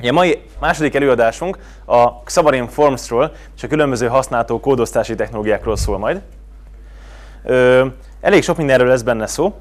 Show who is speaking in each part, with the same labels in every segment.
Speaker 1: A mai második előadásunk a Xamarin Formsról és a különböző használható kódosztási technológiákról szól majd. Elég sok mindenről lesz benne szó.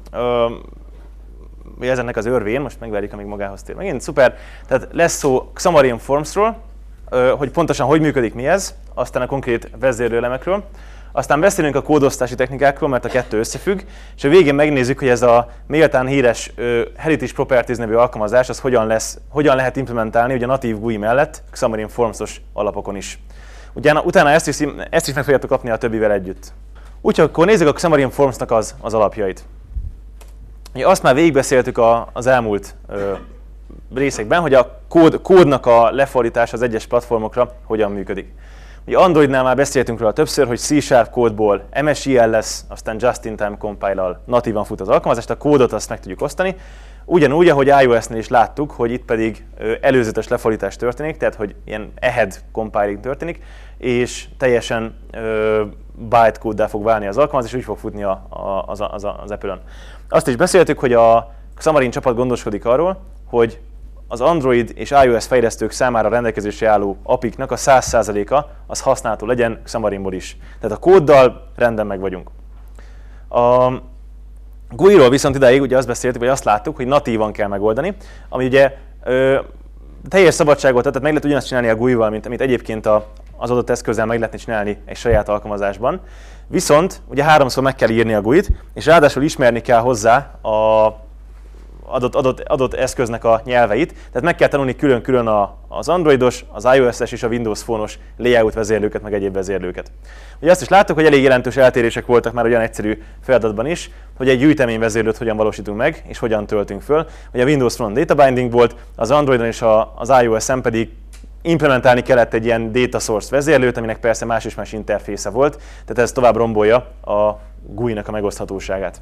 Speaker 1: Ez ennek az örvén, most megvárjuk, amíg magához tér. Megint szuper. Tehát lesz szó Xamarin Formsról, hogy pontosan hogy működik, mi ez, aztán a konkrét vezérlőelemekről. Aztán beszélünk a kódosztási technikákról, mert a kettő összefügg, és a végén megnézzük, hogy ez a méltán híres Heritage Properties nevű alkalmazás, az hogyan lehet implementálni ugye a natív GUI mellett Xamarin Forms-os alapokon is. Utána ezt is meg fogjátok kapni a többivel együtt. Úgyhogy akkor nézzük a Xamarin Forms-nak az alapjait. Azt már végigbeszéltük az elmúlt részekben, hogy a kódnak a lefordítása az egyes platformokra hogyan működik. Ugye Androidnál már beszéltünk róla többször, hogy C# kódból MSIL lesz, aztán Just-in-Time Compile-al natívan fut az alkalmazást, a kódot azt meg tudjuk osztani. Ugyanúgy, ahogy iOS-nél is láttuk, hogy itt pedig előzetes lefordítás történik, tehát hogy ilyen ahead compiling történik, és teljesen bytecode-dá fog válni az alkalmazás, és úgy fog futni az Apple-on. Azt is beszéltük, hogy a Xamarin csapat gondoskodik arról, hogy az Android és iOS fejlesztők számára rendelkezésre álló API-knak a 100%-a az használható legyen Xamarinból is. Tehát a kóddal rendben meg vagyunk. A GUI-ról viszont idáig ugye azt beszéltük, vagy azt láttuk, hogy natívan kell megoldani, ami ugye teljes szabadságot ad, tehát meg lehet ugyanazt csinálni a GUI-val, mint amit egyébként az adott eszközzel meg lehetne csinálni egy saját alkalmazásban. Viszont ugye 3-szor meg kell írni a GUI-t, és ráadásul ismerni kell hozzá a adott eszköznek a nyelveit, tehát meg kell tanulni külön-külön az Androidos, az iOS-es és a Windows Phone-os layout vezérlőket, meg egyéb vezérlőket. Ugye azt is láttuk, hogy elég jelentős eltérések voltak már olyan egyszerű feladatban is, hogy egy gyűjtemény vezérlőt hogyan valósítunk meg, és hogyan töltünk föl. Ugye a Windows Phone data binding volt, az Androidon és az iOS-en pedig implementálni kellett egy ilyen data source vezérlőt, aminek persze más és más interfésze volt, tehát ez tovább rombolja a GUI-nak a megoszthatóságát.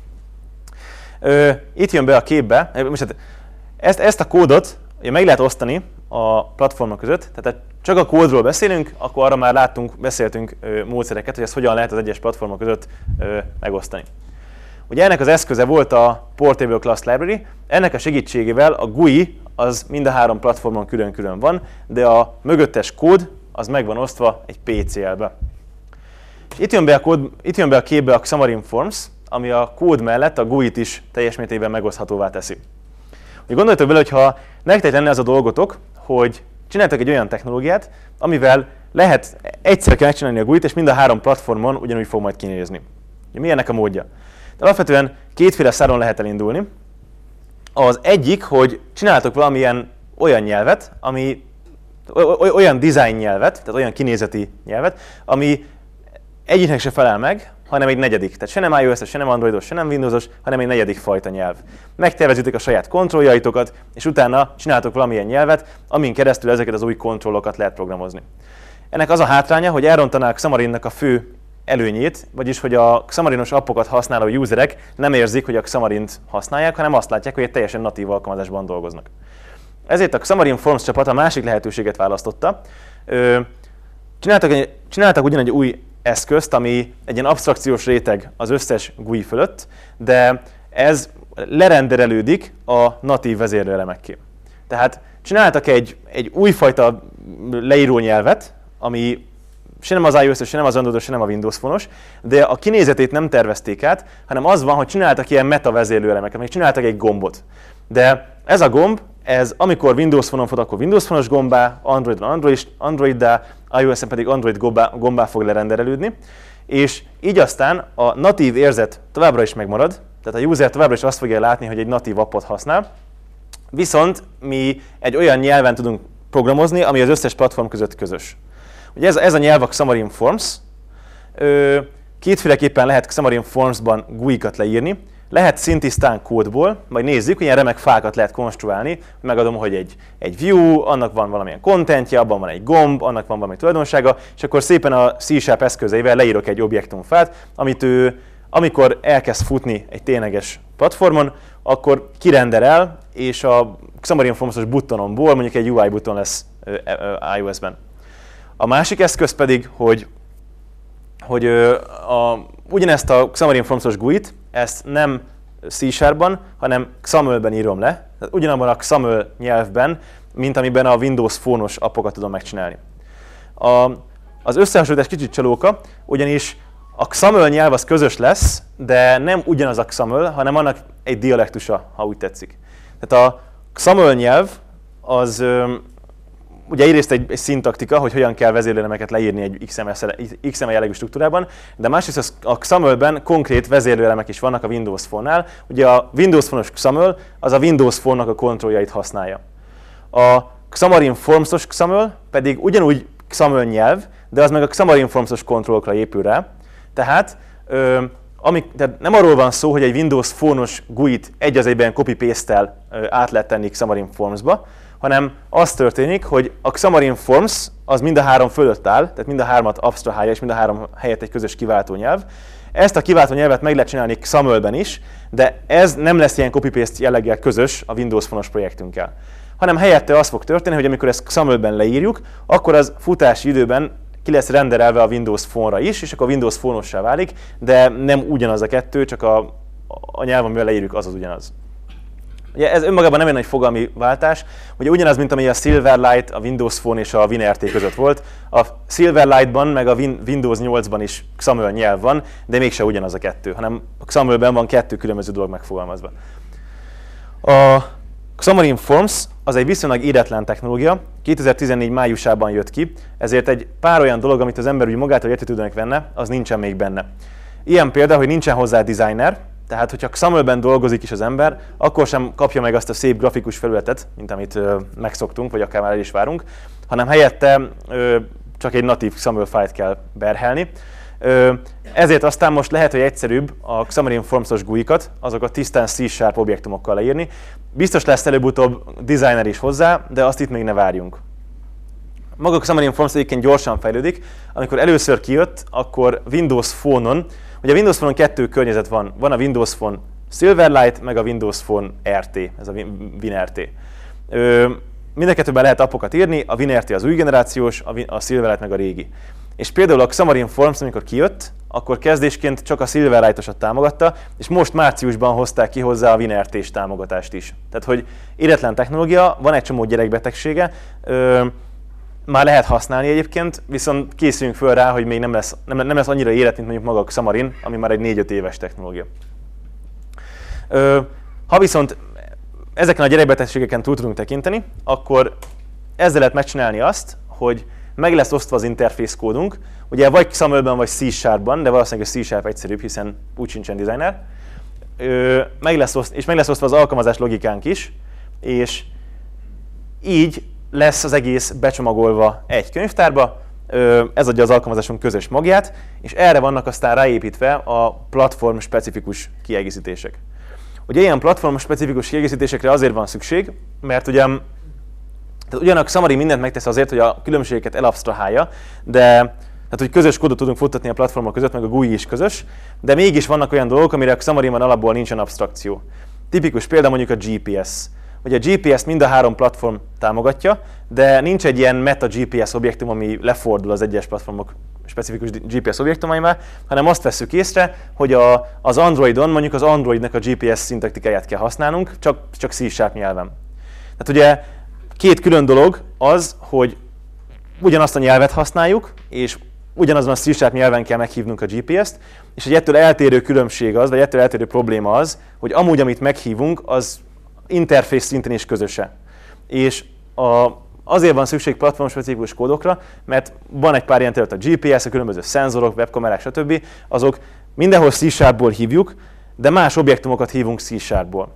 Speaker 1: Itt jön be a képbe, most ezt a kódot meg lehet osztani a platformok között, tehát csak a kódról beszélünk, akkor arra már beszéltünk módszereket, hogy ezt hogyan lehet az egyes platformok között megosztani. Ugye ennek az eszköze volt a Portable Class Library, ennek a segítségével a GUI az mind a 3 platformon külön-külön van, de a mögöttes kód az meg van osztva egy PCL-be. És itt jön be a képbe a Xamarin Forms, ami a kód mellett a GUI-t is teljes mértékben megoszthatóvá teszi. Úgy gondoljatok bele, hogyha nektek lenne az a dolgotok, hogy csináltak egy olyan technológiát, amivel lehet egyszer kell megcsinálni a GUI-t, és mind a 3 platformon ugyanúgy fog majd kinézni. Mi ennek a módja? De alapvetően kétféle száron lehet elindulni. Az egyik, hogy csináltok valamilyen olyan nyelvet, olyan design nyelvet, tehát olyan kinézeti nyelvet, ami egyiknek se felel meg, hanem egy negyedik. Tehát se nem iOS-es, se nem Androidos, se nem Windowsos, hanem egy negyedik fajta nyelv. Megtervezitek a saját kontrolljaitokat, és utána csináltok valamilyen nyelvet, amin keresztül ezeket az új kontrollokat lehet programozni. Ennek az a hátránya, hogy elrontaná a Xamarinnak a fő előnyét, vagyis hogy a Xamarinos appokat használó userek nem érzik, hogy a Xamarint használják, hanem azt látják, hogy egy teljesen natív alkalmazásban dolgoznak. Ezért a Xamarin Forms csapat a másik lehetőséget választotta. Csináltak ugyan egy új eszközt, ami egy ilyen absztrakciós réteg az összes GUI fölött, de ez lerenderelődik a natív vezérlőelemekké. Tehát csináltak egy újfajta leírónyelvet, ami se nem az iOS-os, se nem az Androidos, se nem a Windows Phone-os, de a kinézetét nem tervezték át, hanem az van, hogy csináltak ilyen meta vezérlőelemeket, még csináltak egy gombot. De ez a gomb, ez amikor Windows Phone-on fut, akkor Windows Phone-os gombá, Androidon Androiddá, iOS-en pedig Android gombá fog lerenderelődni, és így aztán a natív érzet továbbra is megmarad, tehát a user továbbra is azt fogja látni, hogy egy natív appot használ, viszont mi egy olyan nyelven tudunk programozni, ami az összes platform között közös. Ugye ez a nyelv a Xamarin Forms. Kétféleképpen lehet Xamarin Forms-ban GUI-kat leírni. Lehet szintisztán kódból, majd nézzük, hogy ilyen remek fákat lehet konstruálni. Megadom, hogy egy view, annak van valamilyen contentje, abban van egy gomb, annak van valami tulajdonsága, és akkor szépen a C# eszközeivel leírok egy objektumfát, amit ő, amikor elkezd futni egy tényleges platformon, akkor kirenderel, és a Xamarin Forms-os buttonomból mondjuk egy UI button lesz iOS-ben. A másik eszköz pedig, hogy ugyanezt a Xamarin Forms-os GUI-t, ezt nem C#-ban, hanem XAML-ben írom le. Tehát ugyanabban a XAML nyelvben mint amiben a Windows Phone-os appokat tudom megcsinálni. Az összehasonlítás kicsit csalóka, ugyanis a XAML nyelv az közös lesz, de nem ugyanaz a XAML, hanem annak egy dialektusa, ha úgy tetszik. Tehát a XAML nyelv az ugye egyrészt egy szintaktika, hogy hogyan kell vezérlőelemeket leírni egy XML jellegű struktúrában, de másrészt a XAML-ben konkrét vezérlőelemek is vannak a Windows Phone-nál. Ugye a Windows Phone-os XAML az a Windows Phone-nak a kontrolljait használja. A Xamarin Forms-os XAML pedig ugyanúgy XAML nyelv, de az meg a Xamarin Forms-os kontrollokra épül rá. Tehát nem arról van szó, hogy egy Windows Phone-os GUI-t egy az egyben copy-paste-tel át lehet tenni Xamarin Forms-ba, hanem az történik, hogy a Xamarin Forms az mind a három fölött áll, tehát mind a hármat absztrahálja, és mind a három helyett egy közös kiváltó nyelv. Ezt a kiváltó nyelvet meg lehet csinálni XAML-ben is, de ez nem lesz ilyen copy-paste jelleggel közös a Windows Phone-os projektünkkel. Hanem helyette az fog történni, hogy amikor ezt XAML-ben leírjuk, akkor az futási időben ki lesz renderelve a Windows Phone-ra is, és akkor a Windows Phone-ossá válik, de nem ugyanaz a kettő, csak a nyelv, amivel leírjuk, az ugyanaz. Ugye ez önmagában nem egy nagy fogalmi váltás, ugye ugyanaz, mint ami a Silverlight, a Windows Phone és a WinRT között volt. A Silverlight-ban meg a Windows 8-ban is XAML nyelv van, de mégse ugyanaz a kettő, hanem a XAML-ben van kettő különböző dolog megfogalmazva. A Xamarin Forms az egy viszonylag éretlen technológia, 2014 májusában jött ki, ezért egy pár olyan dolog, amit az ember úgy magától értetődőnek venne, az nincsen még benne. Ilyen például, hogy nincsen hozzá designer, tehát hogyha XAML-ben dolgozik is az ember, akkor sem kapja meg azt a szép grafikus felületet, mint amit megszoktunk, vagy akár már el is várunk, hanem helyette csak egy natív XAML fájlt kell berhelni. Ezért aztán most lehet, hogy egyszerűbb a Xamarin Forms-os GUI-kat, azokat tisztán C# objektumokkal leírni. Biztos lesz előbb-utóbb designer is hozzá, de azt itt még ne várjunk. Maga a Xamarin Forms egyébként gyorsan fejlődik. Amikor először kijött, akkor Windows Phone-on, ugye a Windows Phone-on kettő környezet van. Van a Windows Phone Silverlight, meg a Windows Phone RT, ez a WinRT. Mind a kettőben lehet appokat írni, a WinRT az új generációs, a Silverlight meg a régi. És például a Xamarin Forms, amikor kijött, akkor kezdésként csak a Silverlight-osat támogatta, és most márciusban hozták ki hozzá a WinRT-s támogatást is. Tehát, hogy éretlen technológia, van egy csomó gyerekbetegsége, már lehet használni egyébként, viszont készüljünk föl rá, hogy még nem lesz annyira élet, mint mondjuk maga a Xamarin, ami már egy 4-5 éves technológia. Ha viszont ezeken a gyerekbetegségeken túl tudunk tekinteni, akkor ezzel lehet megcsinálni azt, hogy meg lesz osztva az interfész kódunk, ugye vagy XAML-ben, vagy C#-ban, de valószínűleg a C# egyszerűbb, hiszen úgy sincsen designer. Meg lesz osztva az alkalmazás logikánk is, és így lesz az egész becsomagolva egy könyvtárba, ez adja az alkalmazásunk közös magját, és erre vannak aztán ráépítve a platform-specifikus kiegészítések. Ugye ilyen platform-specifikus kiegészítésekre azért van szükség, mert ugyan a Xamarin mindent megtesz azért, hogy a különbségeket elabsztrahálja, de hogy közös kódot tudunk futtatni a platformok között, meg a GUI is közös, de mégis vannak olyan dolgok, amire a Xamarinban alapból nincsen absztrakció. Tipikus példa mondjuk a GPS. Ugye a GPS mind a három platform támogatja, de nincs egy ilyen meta GPS objektum, ami lefordul az egyes platformok specifikus GPS objektumaimá, hanem azt vesszük észre, hogy az Androidon mondjuk az Androidnek a GPS szintaktikáját kell használnunk, csak C# nyelven. Tehát ugye két külön dolog az, hogy ugyanazt a nyelvet használjuk, és ugyanazon a C# nyelven kell meghívnunk a GPS-t, és egy ettől eltérő különbség az, vagy ettől eltérő probléma az, hogy amúgy, amit meghívunk, az interfész szinten is közöse. És azért van szükség platform-specifikus kódokra, mert van egy pár ilyen terület, a GPS, a különböző szenzorok, webkamerák, stb. Azok mindenhol C#-ból hívjuk, de más objektumokat hívunk C#-ból.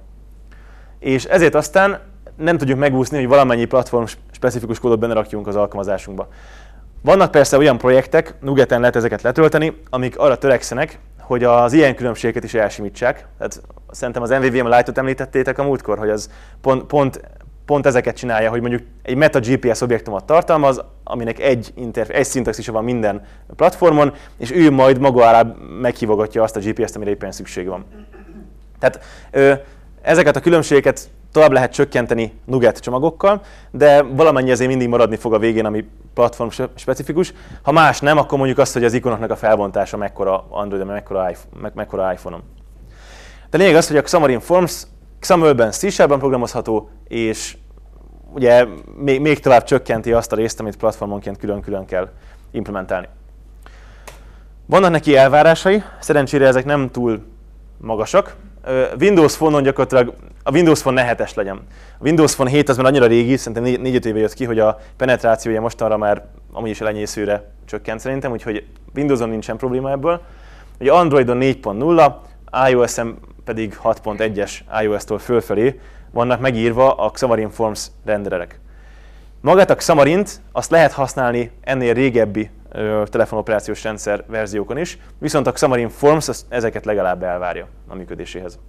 Speaker 1: És ezért aztán nem tudjuk megúszni, hogy valamennyi platform-specifikus kódot benne rakjunk az alkalmazásunkba. Vannak persze olyan projektek, Nugeten lehet ezeket letölteni, amik arra törekszenek, hogy az ilyen különbségeket is elsimítsák. Tehát szerintem az MVVM Lite-ot említettétek a múltkor, hogy az pont ezeket csinálja, hogy mondjuk egy meta GPS objektumot tartalmaz, aminek egy szintaxisa van minden platformon, és ő majd maga alá meghívogatja azt a GPS-t, amire éppen szükség van. Tehát ezeket a különbségeket tovább lehet csökkenteni Nuget csomagokkal, de valamennyi azért mindig maradni fog a végén, ami platform specifikus. Ha más nem, akkor mondjuk azt, hogy az ikonoknak a felbontása mekkora Androidon, mekkora iPhone-on. De lényeg az, hogy a Xamarin Forms XAML-ben C#-ben programozható, és ugye még tovább csökkenti azt a részt, amit platformonként külön-külön kell implementálni. Vannak neki elvárásai, szerencsére ezek nem túl magasak. Windows Phone-on gyakorlatilag a Windows Phone ne 7-es legyen. A Windows Phone 7 az már annyira régi, szerintem 4-5 éve jött ki, hogy a penetrációja mostanra már amúgy is elenyészőre csökkent szerintem, úgyhogy Windowson nincsen probléma ebből. Ugye Androidon 4.0, iOS-en pedig 6.1-es iOS-tól fölfelé vannak megírva a Xamarin Forms rendererek. Magát a Xamarint azt lehet használni ennél régebbi telefonoperációs rendszer verziókon is, viszont a Xamarin Forms ezeket legalább elvárja a működéséhez.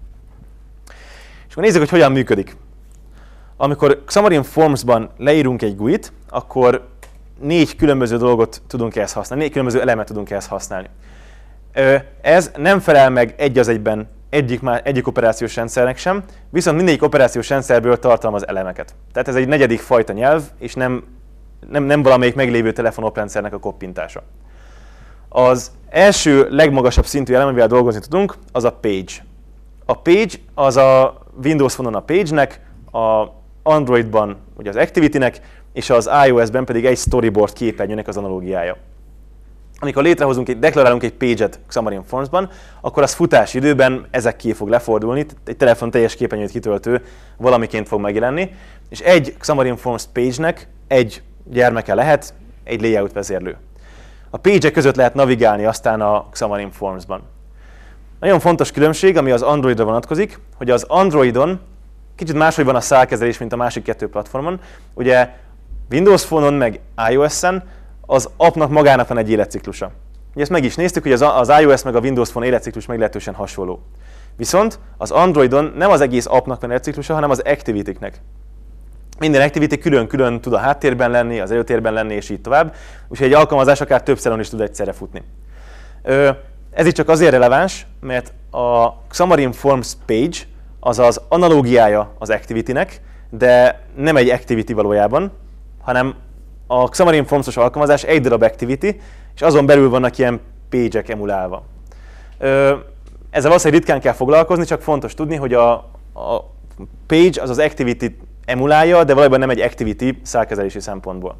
Speaker 1: És akkor nézzük, hogy hogyan működik. Amikor Xamarin Formsban leírunk egy GUI-t, akkor 4 különböző dolgot tudunk ehhez használni, 4 különböző elemet tudunk ehhez használni. Ez nem felel meg egy az egyben egyik operációs rendszernek sem, viszont mindegyik operációs rendszerből tartalmaz elemeket. Tehát ez egy negyedik fajta nyelv, és nem valamelyik meglévő telefonoprendszernek a koppintása. Az első legmagasabb szintű elem, amivel dolgozni tudunk, az a page. A page az a Windows Phone-on a page-nek, a Androidban ugye az activity-nek, és az iOS-ben pedig egy storyboard képernyőnek az analógiája. Amikor deklarálunk egy page-et Xamarin Formsban, akkor az futási időben ezekké fog lefordulni, egy telefon teljes képernyőt kitöltő valamiként fog megjelenni, és egy Xamarin Forms page-nek egy gyermeke lehet, egy layout vezérlő. A page-ek között lehet navigálni aztán a Xamarin Formsban. Nagyon fontos különbség, ami az Androidra vonatkozik, hogy az Androidon kicsit máshogy van a szálkezelés, mint a másik 2 platformon. Ugye Windows Phone-on meg iOS-en az appnak magának van egy életciklusa. Ugye ezt meg is néztük, hogy az iOS meg a Windows Phone életciklus meglehetősen hasonló. Viszont az Androidon nem az egész appnak van életciklusa, hanem az activity-knek. Minden activity külön-külön tud a háttérben lenni, az előtérben lenni, és így tovább. Úgyhogy egy alkalmazás akár több szelon is tud egyszerre futni. Ez itt csak azért releváns, mert a Xamarin Forms page az az analógiája az activity-nek, de nem egy activity valójában, hanem a Xamarin Forms-os alkalmazás egy darab activity, és azon belül vannak ilyen page-ek emulálva. Ezzel valószínűleg ritkán kell foglalkozni, csak fontos tudni, hogy a page az az activity emulálja, de valójában nem egy activity szálkezelési szempontból.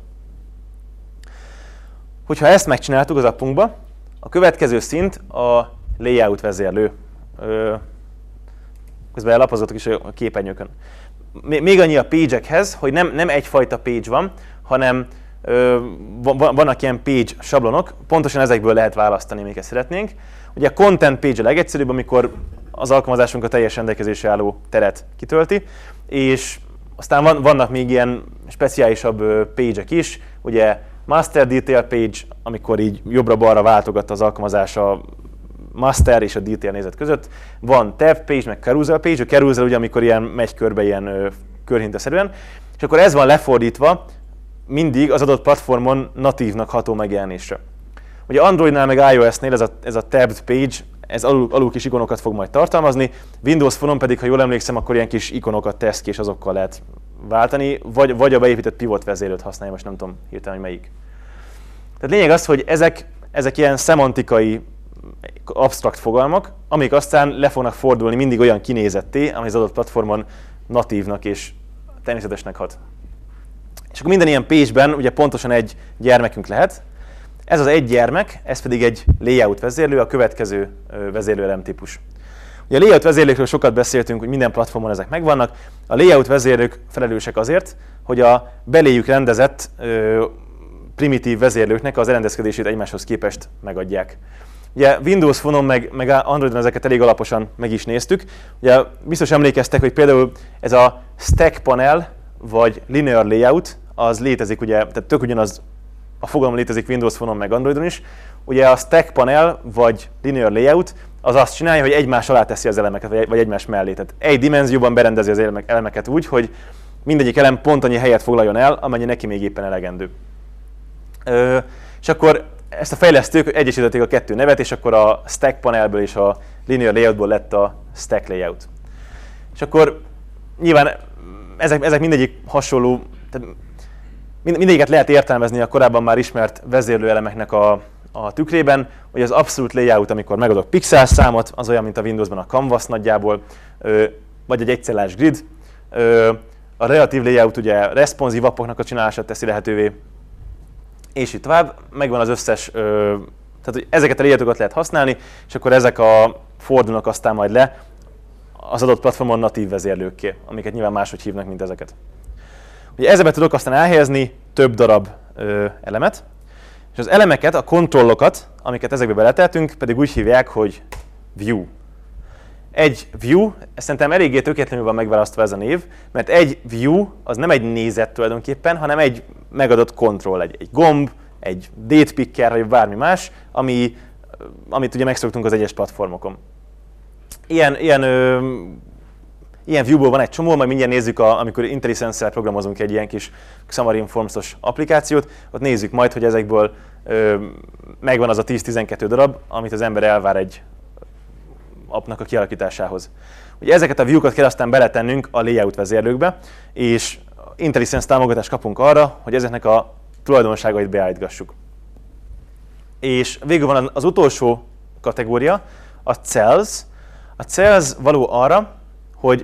Speaker 1: Hogyha ezt megcsináltuk az appunkba, a következő szint a layout vezérlő. Közben lapozottuk is a képernyőkön. Még annyi a page-ekhez, hogy nem egyfajta page van, hanem vannak ilyen page sablonok, pontosan ezekből lehet választani, amiket szeretnénk. Ugye a content page a legegyszerűbb, amikor az alkalmazásunk a teljes rendelkezésre álló teret kitölti, és aztán vannak még ilyen speciálisabb page-ek is, ugye master detail page, amikor így jobbra-balra váltogat az alkalmazás a master és a detail nézet között. Van tab page, meg carousel page. A carousel ugye, amikor ilyen megy körbe ilyen körhintaszerűen, és akkor ez van lefordítva mindig az adott platformon natívnak ható megjelenésre. Ugye Androidnál meg iOS-nél ez a tabbed page, ez alul kis ikonokat fog majd tartalmazni, Windows Phone-on pedig, ha jól emlékszem, akkor ilyen kis ikonokat tesz ki, és azokkal lehet váltani, vagy a beépített pivot vezérlőt használja, most nem tudom hirtelen, hogy melyik. Tehát lényeg az, hogy ezek ilyen szemantikai, absztrakt fogalmak, amik aztán le fognak fordulni mindig olyan kinézetté, ami az adott platformon natívnak és természetesnek hat. És akkor minden ilyen page-ben ugye pontosan egy gyermekünk lehet. Ez az egy gyermek, ez pedig egy layout vezérlő, a következő vezérlőelem típus. Ugye a layout vezérlőkről sokat beszéltünk, hogy minden platformon ezek megvannak. A layout vezérlők felelősek azért, hogy a beléjük rendezett primitív vezérlőknek az elrendezkedését egymáshoz képest megadják. Ugye Windows Phone-on meg Androidon ezeket elég alaposan meg is néztük. Ugye biztos emlékeztek, hogy például ez a stack panel vagy linear layout, az létezik, ugye, tehát tök ugyanaz a fogalom létezik Windows Phone-on meg Androidon is. Ugye a stack panel vagy linear layout az azt csinálja, hogy egymás alá teszi az elemeket, vagy egymás mellé. Tehát egy dimenzióban berendezi az elemeket úgy, hogy mindegyik elem pont annyi helyet foglaljon el, amennyi neki még éppen elegendő. És akkor ezt a fejlesztők egyesítették a 2 nevet, és akkor a stack panelből és a linear layoutból lett a stack layout. És akkor nyilván ezek mindegyik hasonló, tehát mindegyiket lehet értelmezni a korábban már ismert vezérlőelemeknek a tükrében, hogy az absolute layout, amikor megadok pixel számot, az olyan, mint a Windowsban a canvas nagyjából, vagy egy egycellás grid. a relatív layout ugye responsív appoknak a csinálását teszi lehetővé, és így tovább. Megvan az összes, tehát hogy ezeket a layoutokat lehet használni, és akkor ezek fordulnak aztán majd le az adott platformon natív vezérlőkké, amiket nyilván máshogy hívnak, mint ezeket. Ugye ezzel tudok aztán elhelyezni több darab elemet, és az elemeket, a kontrollokat, amiket ezekbe beleteltünk, pedig úgy hívják, hogy view. Egy view, szerintem eléggé tökéletlenül van megválasztva ez a név, mert egy view az nem egy nézet tulajdonképpen, hanem egy megadott kontroll, egy gomb, egy date picker, vagy bármi más, amit ugye megszoktunk az egyes platformokon. Ilyen viewból van egy csomó, majd mindjárt nézzük, amikor IntelliSense-szel programozunk egy ilyen kis Xamarin Forms-os applikációt, ott nézzük majd, hogy ezekből megvan az a 10-12 darab, amit az ember elvár egy appnak a kialakításához. Ugye ezeket a view-kat kell aztán beletennünk a layout vezérlőkbe, és IntelliSense támogatást kapunk arra, hogy ezeknek a tulajdonságait beállítgassuk. És végül van az utolsó kategória, a cells. A cells való arra, hogy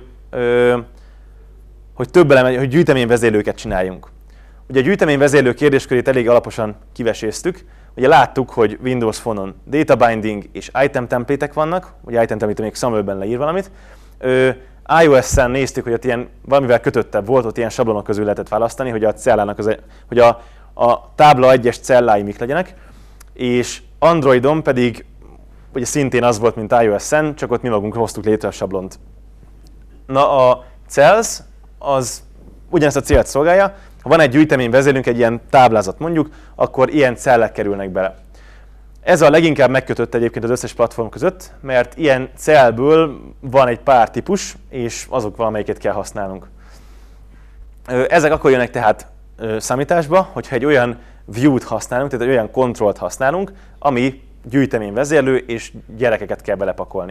Speaker 1: hogy gyűjteményvezérlőket csináljunk. Ugye a gyűjteményvezérlő kérdéskörét elég alaposan kiveséztük. Ugye láttuk, hogy Windows Phone-on data binding és item template-ek vannak, ugye item template még XAML-ben leír valamit. iOS-en néztük, hogy ott ilyen valamivel kötöttebb volt, ott ilyen sablonok közül lehetett választani, hogy a cellának hogy a tábla egyes cellái mik legyenek, és Androidon pedig ugye szintén az volt, mint iOS-en, csak ott mi magunk hoztuk létre a sablont. Na a cells az ugyanezt a célt szolgálja. Ha van egy gyűjteményvezérlőnk, egy ilyen táblázat mondjuk, akkor ilyen cellek kerülnek bele. Ez a leginkább megkötött egyébként az összes platform között, mert ilyen cellből van egy pár típus, és azok valamelyiket kell használnunk. Ezek akkor jönnek tehát számításba, hogyha egy olyan view-t használunk, tehát egy olyan kontrollt használunk, ami gyűjteményvezérlő, és gyerekeket kell belepakolni.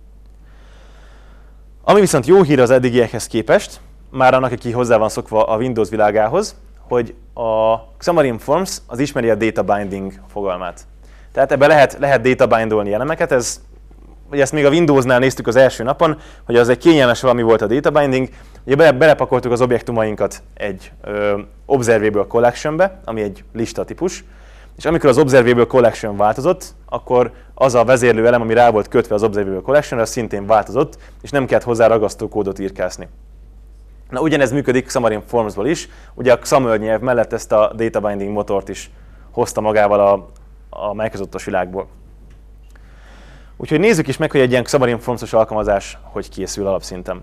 Speaker 1: Ami viszont jó hír az eddigiekhez képest, már annak, aki hozzá van szokva a Windows világához, hogy a Xamarin Forms az ismeri a data binding fogalmát. Tehát ebbe lehet data bindolni elemeket, ugye ezt még a Windowsnál néztük az első napon, hogy az egy kényelmes valami volt a data binding, ugye belepakoltuk az objektumainkat egy Observable Collectionbe, ami egy lista típus, és amikor az Observable Collection változott, akkor az a vezérlő elem, ami rá volt kötve az Observable Collectionre, az szintén változott, és nem kellett hozzá ragasztó kódot írkászni. Na, ugyanez működik Xamarin Formsból is, ugye a XAML nyelv mellett ezt a data binding motort is hozta magával a Microsoftos világból. Úgyhogy nézzük is meg, hogy egy ilyen Xamarin Forms-os alkalmazás hogy készül alapszinten.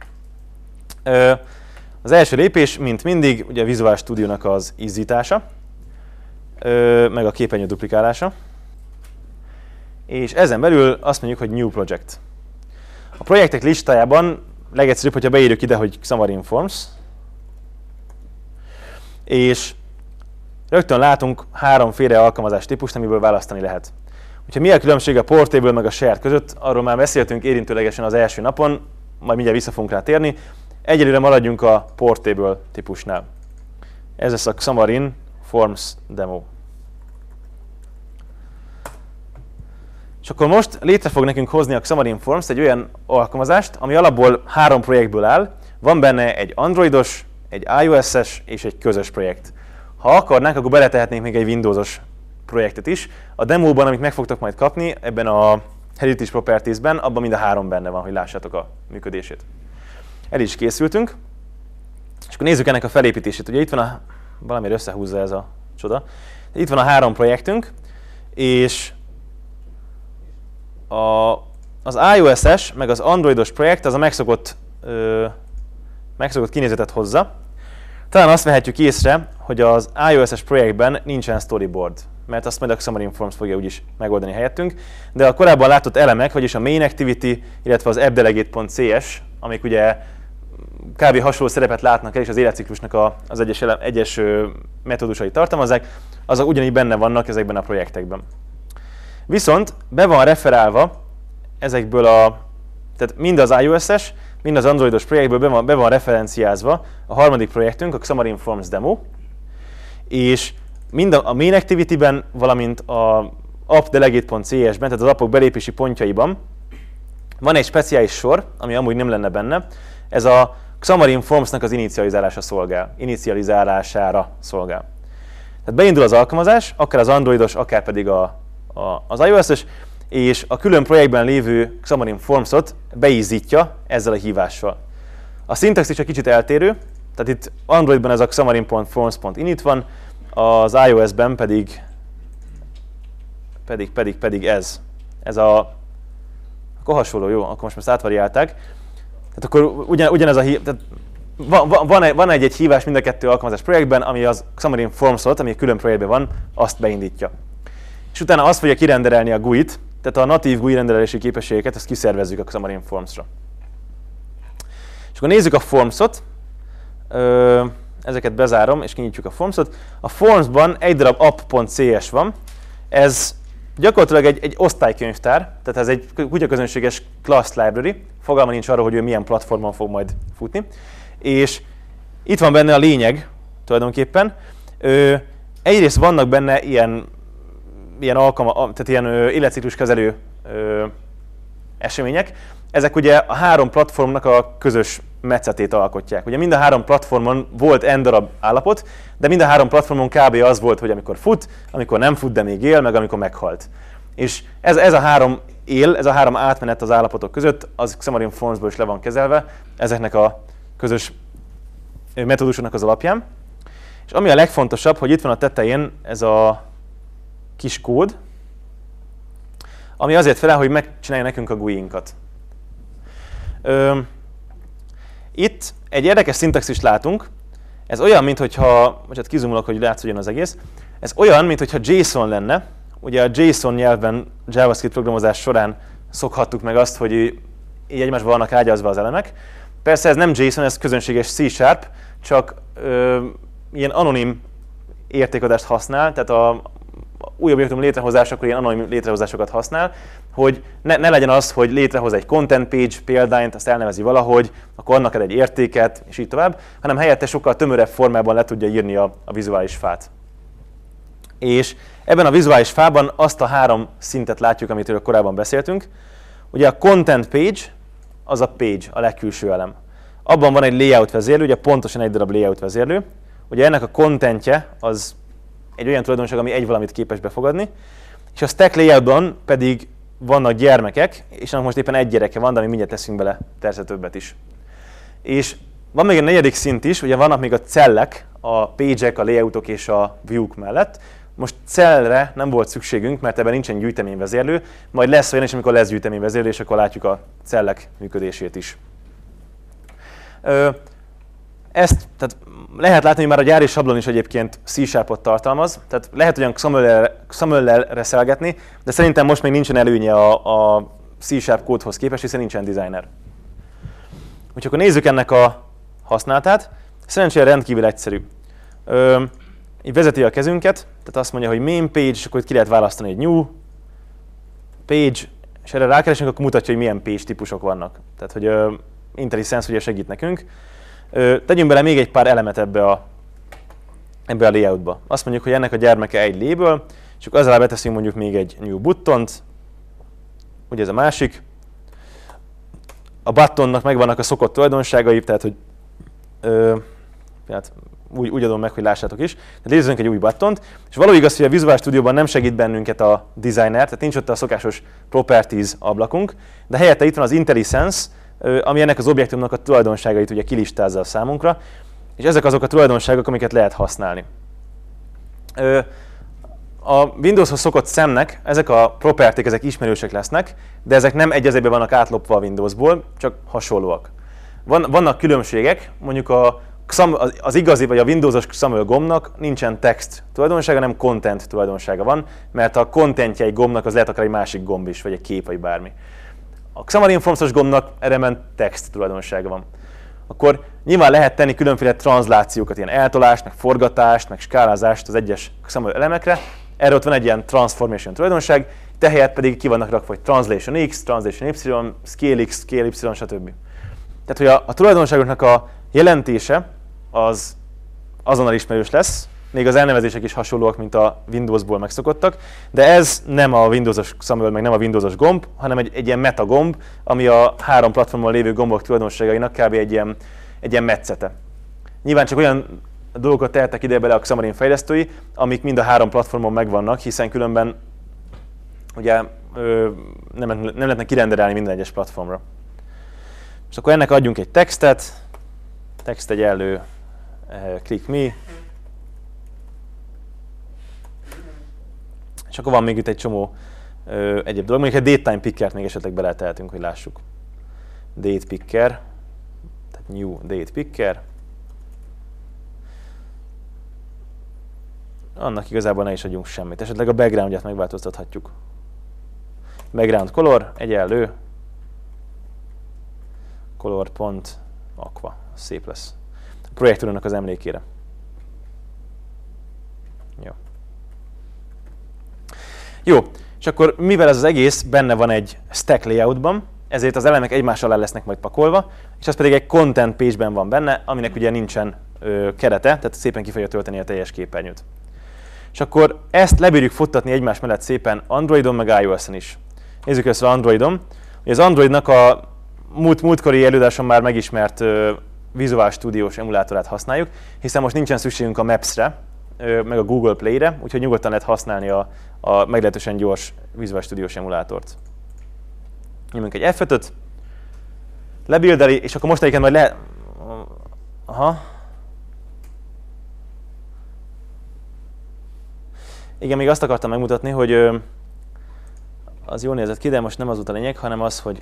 Speaker 1: Az első lépés, mint mindig, ugye a Visual Studio-nak az izzítása, meg a képernyő duplikálása. És ezen belül azt mondjuk, hogy New Project. A projektek listájában legegyszerűbb, hogyha beírjuk ide, hogy Xamarin Forms, és rögtön látunk háromféle alkalmazás típust, amiből választani lehet. Úgyhogy mi a különbség a Portable meg a Shared között, arról már beszéltünk érintőlegesen az első napon, majd mindjárt vissza fogunk rá térni. Egyelőre maradjunk a Portable típusnál. Ez lesz a Xamarin Forms demo. És akkor most létre fog nekünk hozni a Xamarin Forms egy olyan alkalmazást, ami alapból 3 projektből áll. Van benne egy androidos, egy iOS-es és egy közös projekt. Ha akarnánk, akkor beletehetnénk még egy Windows-os projektet is. A demóban, amit meg fogtok majd kapni, ebben a Heritage Properties-ben, abban mind a 3 benne van, hogy lássátok a működését. El is készültünk, és akkor nézzük ennek a felépítését. Ugye itt van valamire összehúzza ez a csoda. Itt van a 3 projektünk, és az iOS-es, meg az androidos projekt az a megszokott kinézetet hozza. Talán azt vehetjük észre, hogy az iOS-es projektben nincsen storyboard, mert azt majd a Xamarin Forms fogja úgyis megoldani helyettünk. De a korábban látott elemek, vagyis a main activity, illetve az appdelegate.cs, amik ugye kb. Hasonló szerepet látnak el, és az életciklusnak az egyes metódusai tartalmazzák, azok ugyanígy benne vannak ezekben a projektekben. Viszont be van referálva ezekből tehát mind az iOS-es, mind az androidos projektből be van referenciázva a harmadik projektünk, a Xamarin Forms demo, és mind a main activity-ben, valamint a appdelegate.cs-ben, tehát az appok belépési pontjaiban van egy speciális sor, ami amúgy nem lenne benne. Ez a Xamarin Forms-nak az inicializálására szolgál. Tehát beindul az alkalmazás, akár az androidos, akár pedig az iOS-es, és a külön projektben lévő Xamarin Forms-ot beizzítja ezzel a hívással. A szintaxis egy kicsit eltérő, tehát itt Androidban ez a xamarin.forms.init van, az iOS-ben pedig ez. Ez akkor hasonló, jó, akkor most átvariálták. Tehát akkor ugyanez a tehát van egy hívás mind a kettő alkalmazás projektben, ami az Xamarin Forms-ot, ami külön projektben van, azt beindítja. És utána azt fogja kirenderelni a GUI-t, tehát a natív GUI rendelési képességeket, ezt kiszervezzük a Xamarin Forms-ra. És akkor nézzük a Forms-ot, ezeket bezárom, és kinyitjuk a Forms-ot. A Forms-ban egy darab app.cs van, ez gyakorlatilag egy osztálykönyvtár, tehát ez egy kutyaközönséges class library, fogalma nincs arról, hogy ő milyen platformon fog majd futni. És itt van benne a lényeg tulajdonképpen. Egyrészt vannak benne ilyen életcikluskezelő események. Ezek ugye a három platformnak a közös metszetét alkotják. Ugye mind a három platformon volt n darab állapot, de mind a három platformon kb. Az volt, hogy amikor fut, amikor nem fut, de még él, meg amikor meghalt. És ez a három ez a három átmenet az állapotok között, az Xamarin Forms-ból is le van kezelve, ezeknek a közös metódusoknak az alapján. És ami a legfontosabb, hogy itt van a tetején ez a kis kód, ami azért felel, hogy megcsinálja nekünk a GUI-inkat. Itt egy érdekes szintaxist látunk. Ez olyan, mintha, most kizumolok, hogy látszódjon az egész. Ez olyan, mintha JSON lenne. Ugye a JSON nyelvben JavaScript programozás során szokhattuk meg azt, hogy így egymásba vannak ágyazva az elemek. Persze ez nem JSON, ez közönséges C#, csak ilyen anonim értékadást használ, tehát a új objektum létrehozásakor ilyen anonim létrehozásokat használ, hogy ne legyen az, hogy létrehoz egy content page példányt, azt elnevezi valahogy, akkor annak ad egy értéket, és így tovább, hanem helyette sokkal tömörebb formában le tudja írni a vizuális fát. És ebben a vizuális fában azt a három szintet látjuk, amitől korábban beszéltünk. Ugye a content page, az a page, a legkülső elem. Abban van egy layout vezérlő, ugye pontosan egy darab layout vezérlő. Ugye ennek a contentje az egy olyan tulajdonság, ami egy valamit képes befogadni. És a stack layoutban pedig vannak gyermekek, és annak most éppen egy gyereke van, de mi mindjárt teszünk bele persze többet is. És van még egy negyedik szint is, ugye vannak még a cellek, a page-ek, a layoutok és a view-k mellett. Most cellre nem volt szükségünk, mert ebben nincsen gyűjteményvezérlő, majd lesz olyan is, amikor lesz gyűjteményvezérlő, és akkor látjuk a cellek működését is. Ezt tehát lehet látni, hogy már a gyári sablon is egyébként C#-ot tartalmaz, tehát lehet olyan XAML-lel reszelgetni, de szerintem most még nincsen előnye a C# kódhoz képest, hiszen nincsen designer. Úgyhogy akkor nézzük ennek a használatát. Szerencsére rendkívül egyszerű. Így vezeti a kezünket, tehát azt mondja, hogy main page, és akkor itt ki lehet választani egy new page, és erre rákeresünk, akkor mutatja, hogy milyen page típusok vannak. Tehát, hogy IntelliSense ugye segít nekünk. Tegyünk bele még egy pár elemet ebbe a layoutba. Azt mondjuk, hogy ennek a gyermeke egy label, és akkor ezzel beteszünk mondjuk még egy new buttont, ugye ez a másik. A buttonnak megvannak a szokott tulajdonságai, tehát hogy úgy adom meg, hogy lássátok is. Tehát létrehozunk egy új buttont, és való igaz, hogy a Visual Studio-ban nem segít bennünket a designer, tehát nincs ott a szokásos properties ablakunk, de helyette itt van az IntelliSense, ami ennek az objektumnak a tulajdonságait ugye kilistázza a számunkra, és ezek azok a tulajdonságok, amiket lehet használni. A Windowshoz szokott szemnek ezek a properték, ezek ismerősek lesznek, de ezek nem egy az egyben vannak átlopva a Windowsból, csak hasonlóak. Vannak különbségek, mondjuk az igazi vagy a Windowsos XAML gombnak nincsen text tulajdonsága, hanem content tulajdonsága van, mert a contentje egy gombnak az lehet akár egy másik gomb is, vagy egy kép, vagy bármi. A Xamarin Forms-os gombnak erre text tulajdonsága van. Akkor nyilván lehet tenni különféle transzlációkat, ilyen eltolást, meg forgatást, meg skálázást az egyes XAML elemekre. Erre ott van egy ilyen transformation tulajdonság, tehelyett pedig ki vannak rakva, hogy translation x, translation y, scale x, scale y, stb. Tehát, hogy a tulajdonságoknak a jelentése az azonnal ismerős lesz, még az elnevezések is hasonlóak, mint a Windowsból megszokottak, de ez nem a Windowsos XAML, meg nem a Windowsos gomb, hanem egy ilyen meta gomb, ami a három platformon lévő gombok tulajdonságainak kb. egy egy ilyen metszete. Nyilván csak olyan dolgokat tehetnek ide bele a Xamarin fejlesztői, amik mind a 3 platformon megvannak, hiszen különben ugye nem lehetne kirenderelni minden egyes platformra. És akkor ennek adjunk egy textet, text egyenlő click me, és akkor van még itt egy csomó egyéb dolog, mondjuk egy datetime pickert még esetleg beletehetünk, hogy lássuk. Date picker, tehát new date picker. Annak igazából ne is adjunk semmit. Esetleg a backgroundját megváltoztathatjuk. Background color egyenlő color.aqua. Szép lesz. A projektúrnak az emlékére. Jó. És akkor mivel ez az egész benne van egy stack layoutban, ezért az elemek egymás alá lesznek majd pakolva, és az pedig egy content page-ben van benne, aminek ugye nincsen kerete, tehát szépen ki fogja tölteni a teljes képernyőt. És akkor ezt lebírjuk futtatni egymás mellett szépen Androidon, meg iOS-en is. Nézzük össze Androidon. Az Androidnak a múltkori előadáson már megismert Visual Studio-s emulátorát használjuk, hiszen most nincsen szükségünk a Maps-re, meg a Google Play-re, úgyhogy nyugodtan lehet használni a meglehetősen gyors Visual Studio-s emulátort. Nyomunk egy F5-öt, lebuildeli, és akkor most egyébként majd Aha. Igen, még azt akartam megmutatni, hogy az jól nézett ki, de most nem az volt a lényeg, hanem az, hogy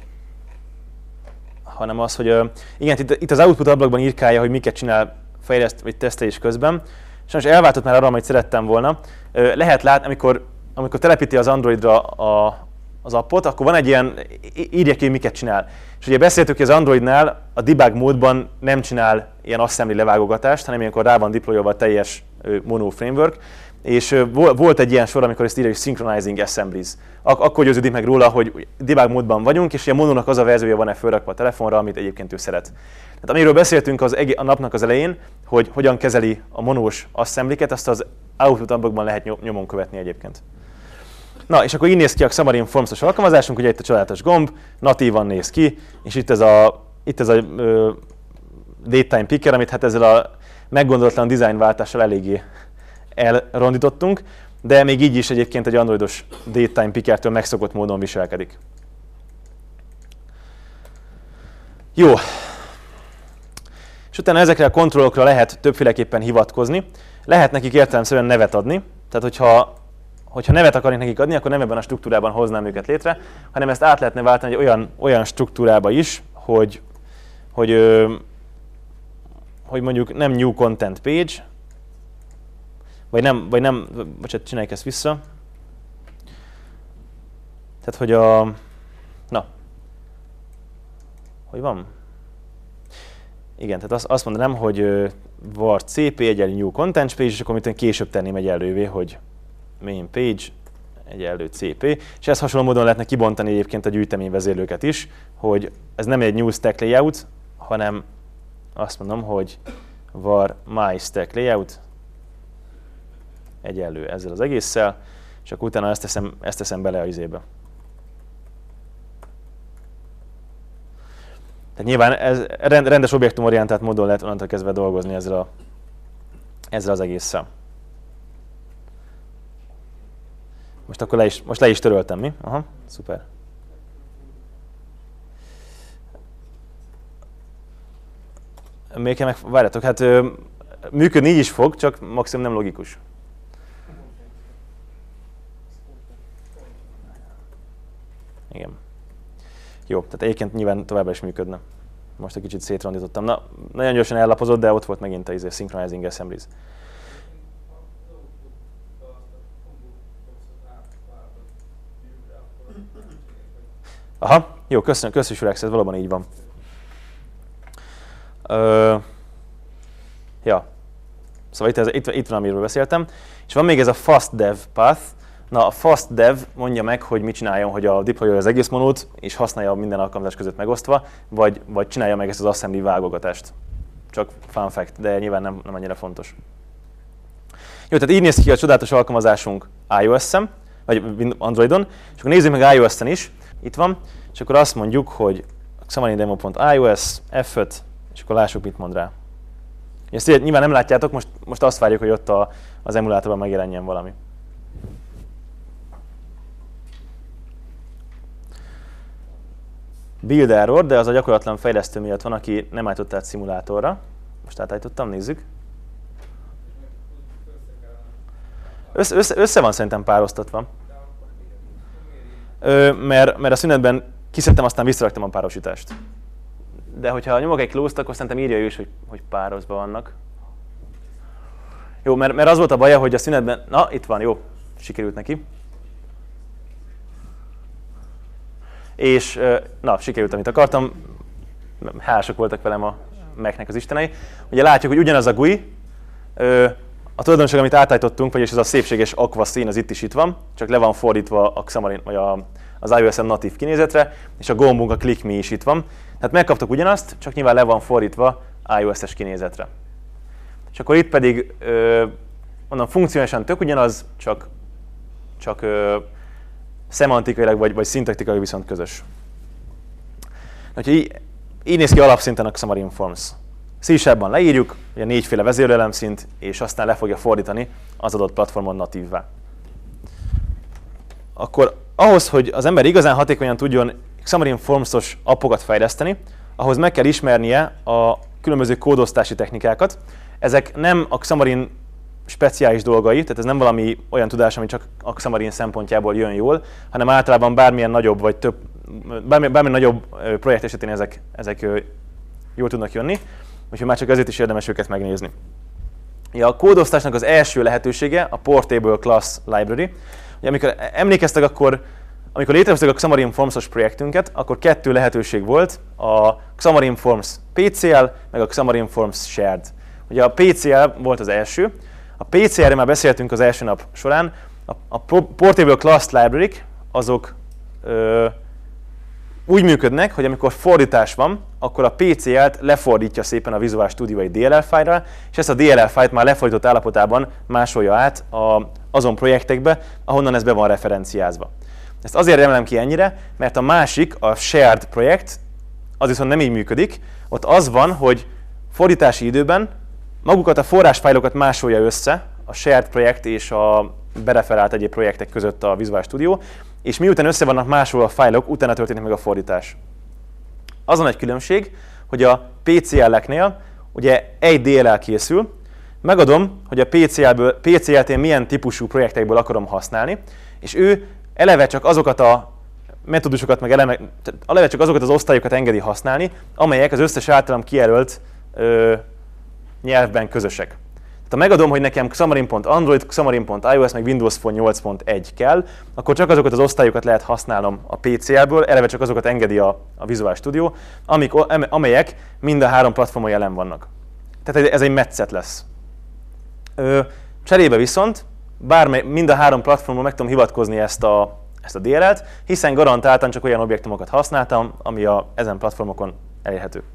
Speaker 1: igen, itt az output ablakban írkálja, hogy miket csinál vagy tesztelés közben. Sajnos elváltott már arra, amit szerettem volna. Lehet látni, amikor telepíti az Androidra az appot, akkor van egy ilyen, írja ki, miket csinál. És ugye beszéltük, hogy az Androidnál a debug módban nem csinál ilyen assembly levágogatást, hanem ilyenkor rá van deployolva a teljes Mono framework. És volt egy ilyen sor, amikor ezt írja, hogy synchronizing assemblies. Akkor győződik meg róla, hogy debug módban vagyunk, és a Monónak az a verziója van-e felrakva a telefonra, amit egyébként ő szeret. Tehát amiről beszéltünk a napnak az elején, hogy hogyan kezeli a monós assemblyket, azt az output ablakban lehet nyomon követni egyébként. Na, és akkor így néz ki a Xamarin Forms-os alkalmazásunk, ugye itt a csodálatos gomb, natívan néz ki, és itt ez a datetime picker, amit hát ezzel a meggondolatlan dizájnváltással eléggé elrondítottunk, de még így is egyébként egy androidos datetime pickertől megszokott módon viselkedik. Jó. És utána ezekre a kontrollokra lehet többféleképpen hivatkozni. Lehet nekik értelemszerűen nevet adni, tehát hogyha nevet akarnék nekik adni, akkor nem ebben a struktúrában hoznám őket létre, hanem ezt át lehetne váltani egy olyan struktúrába is, hogy mondjuk nem new content page, bocsánat, csináljuk ezt vissza. Tehát, hogy hogy van? Igen, tehát azt mondanám, hogy var cp egyenlő new content page, és akkor mint később tenném egyenlővé, hogy main page egyenlő cp, és ezt hasonló módon lehetne kibontani egyébként a gyűjteményvezérlőket is, hogy ez nem egy new stack layout, hanem azt mondom, hogy var my stack layout egyenlő ezzel az egésszel, és akkor utána ezt teszem bele a izébe. Tehát nyilván ez rendes objektumorientált módon lehet onnantól kezdve dolgozni ezzel az egésszel. Most akkor le is töröltem, mi? Aha, szuper. Még kell várjátok, hát működni így is fog, csak maximum nem logikus. Igen. Jó, tehát egyébként nyilván továbbra is működne. Most egy kicsit szétrondítottam. Na, nagyon gyorsan ellapozott, de ott volt megint a synchronizing assemblies. Aha, jó, köszönöm, ez valóban így van. Ja, szóval itt van, amiről beszéltem. És van még ez a fast dev path. Na, a fast dev mondja meg, hogy mit csináljon, hogy a deployolja az egész monót, és használja minden alkalmazás között megosztva, vagy csinálja meg ezt az assembly válogatást. Csak fun fact, de nyilván nem annyira fontos. Jó, tehát így néz ki a csodálatos alkalmazásunk iOS-en, vagy Androidon, és akkor nézzük meg iOS-en is. Itt van, és akkor azt mondjuk, hogy xamarin.demo.ios, F5, És akkor lássuk, mit mond rá. Ezt nyilván nem látjátok, most azt várjuk, hogy ott az emulátorban megjelenjen valami. Build error, de az a gyakorlatlan fejlesztő miatt van, aki nem állított át szimulátorra. Most átállítottam, nézzük. Össze van szerintem pároztatva. Mert a szünetben kiszedtem, aztán visszaraktam a párosítást. De hogyha nyomok egy close-t, akkor szerintem írja ő is, hogy párosban vannak. Jó, mert az volt a baja, hogy a szünetben... Na, itt van, jó. Sikerült neki. És, na, sikerült, amit akartam. Hálások voltak velem a Mac-nek az istenei. Ugye látjuk, hogy ugyanaz a GUI, a tulajdonság, amit átállítottunk, vagyis ez a szépséges aqua szín, az itt van, csak le van fordítva a Xamarin, vagy az iOS-en natív kinézetre, és a gombunk, a Click Me is itt van. Tehát megkaptuk ugyanazt, csak nyilván le van fordítva iOS-es kinézetre. És akkor itt pedig, mondom, funkcionálisan tök ugyanaz, csak szemantikailag vagy szintaktikailag viszont közös. Úgyhogy így néz ki alapszinten a Xamarin Forms. C#-ban leírjuk, ugye 4 féle vezérőelemszint, és aztán le fogja fordítani az adott platformon natívvá. Akkor ahhoz, hogy az ember igazán hatékonyan tudjon Xamarin Forms-os appokat fejleszteni, ahhoz meg kell ismernie a különböző kódosztási technikákat. Ezek nem a Xamarin speciális dolgai, tehát ez nem valami olyan tudás, ami csak a Xamarin szempontjából jön jól, hanem általában bármilyen nagyobb vagy bármilyen nagyobb projekt esetén ezek jól tudnak jönni, úgyhogy már csak ezért is érdemes őket megnézni. Ja, a kódosztásnak az első lehetősége a Portable Class Library. Ugye, amikor emlékeztek, amikor létrehoztuk a Xamarin Forms-os projektünket, akkor 2 lehetőség volt, a Xamarin Forms PCL, meg a Xamarin Forms Shared. Ugye a PCL volt az első, a PCL-re már beszéltünk az első nap során, a Portable Class Library-k azok úgy működnek, hogy amikor fordítás van, akkor a PCL-t lefordítja szépen a Visual Studio egy DLL fájlra, és ezt a DLL fájlt már lefordított állapotában másolja át azon projektekbe, ahonnan ez be van referenciázva. Ezt azért emelem ki ennyire, mert a másik, a Shared projekt, az viszont nem így működik. Ott az van, hogy fordítási időben magukat a forrásfájlokat másolja össze, a Shared projekt és a bereferált egyéb projektek között a Visual Studio, és miután össze vannak másolva a fájlok, utána történik meg a fordítás. Az a nagy különbség, hogy a PCL-eknél ugye egy DLL készül, megadom, hogy a PCL-t én milyen típusú projektekből akarom használni, és ő eleve csak azokat a metódusokat, eleve csak azokat az osztályokat engedi használni, amelyek az összes általam kijelölt nyelvben közösek. Tehát ha megadom, hogy nekem Xamarin.Android, Xamarin.iOS, meg Windows Phone 8.1 kell, akkor csak azokat az osztályokat lehet használnom a PCL-ből, eleve csak azokat engedi a Visual Studio, amelyek mind a 3 platformon jelen vannak. Tehát ez egy metszet lesz. Cserébe viszont mind a 3 platformon meg tudom hivatkozni ezt a DLL-t, hiszen garantáltan csak olyan objektumokat használtam, ami ezen platformokon elérhető.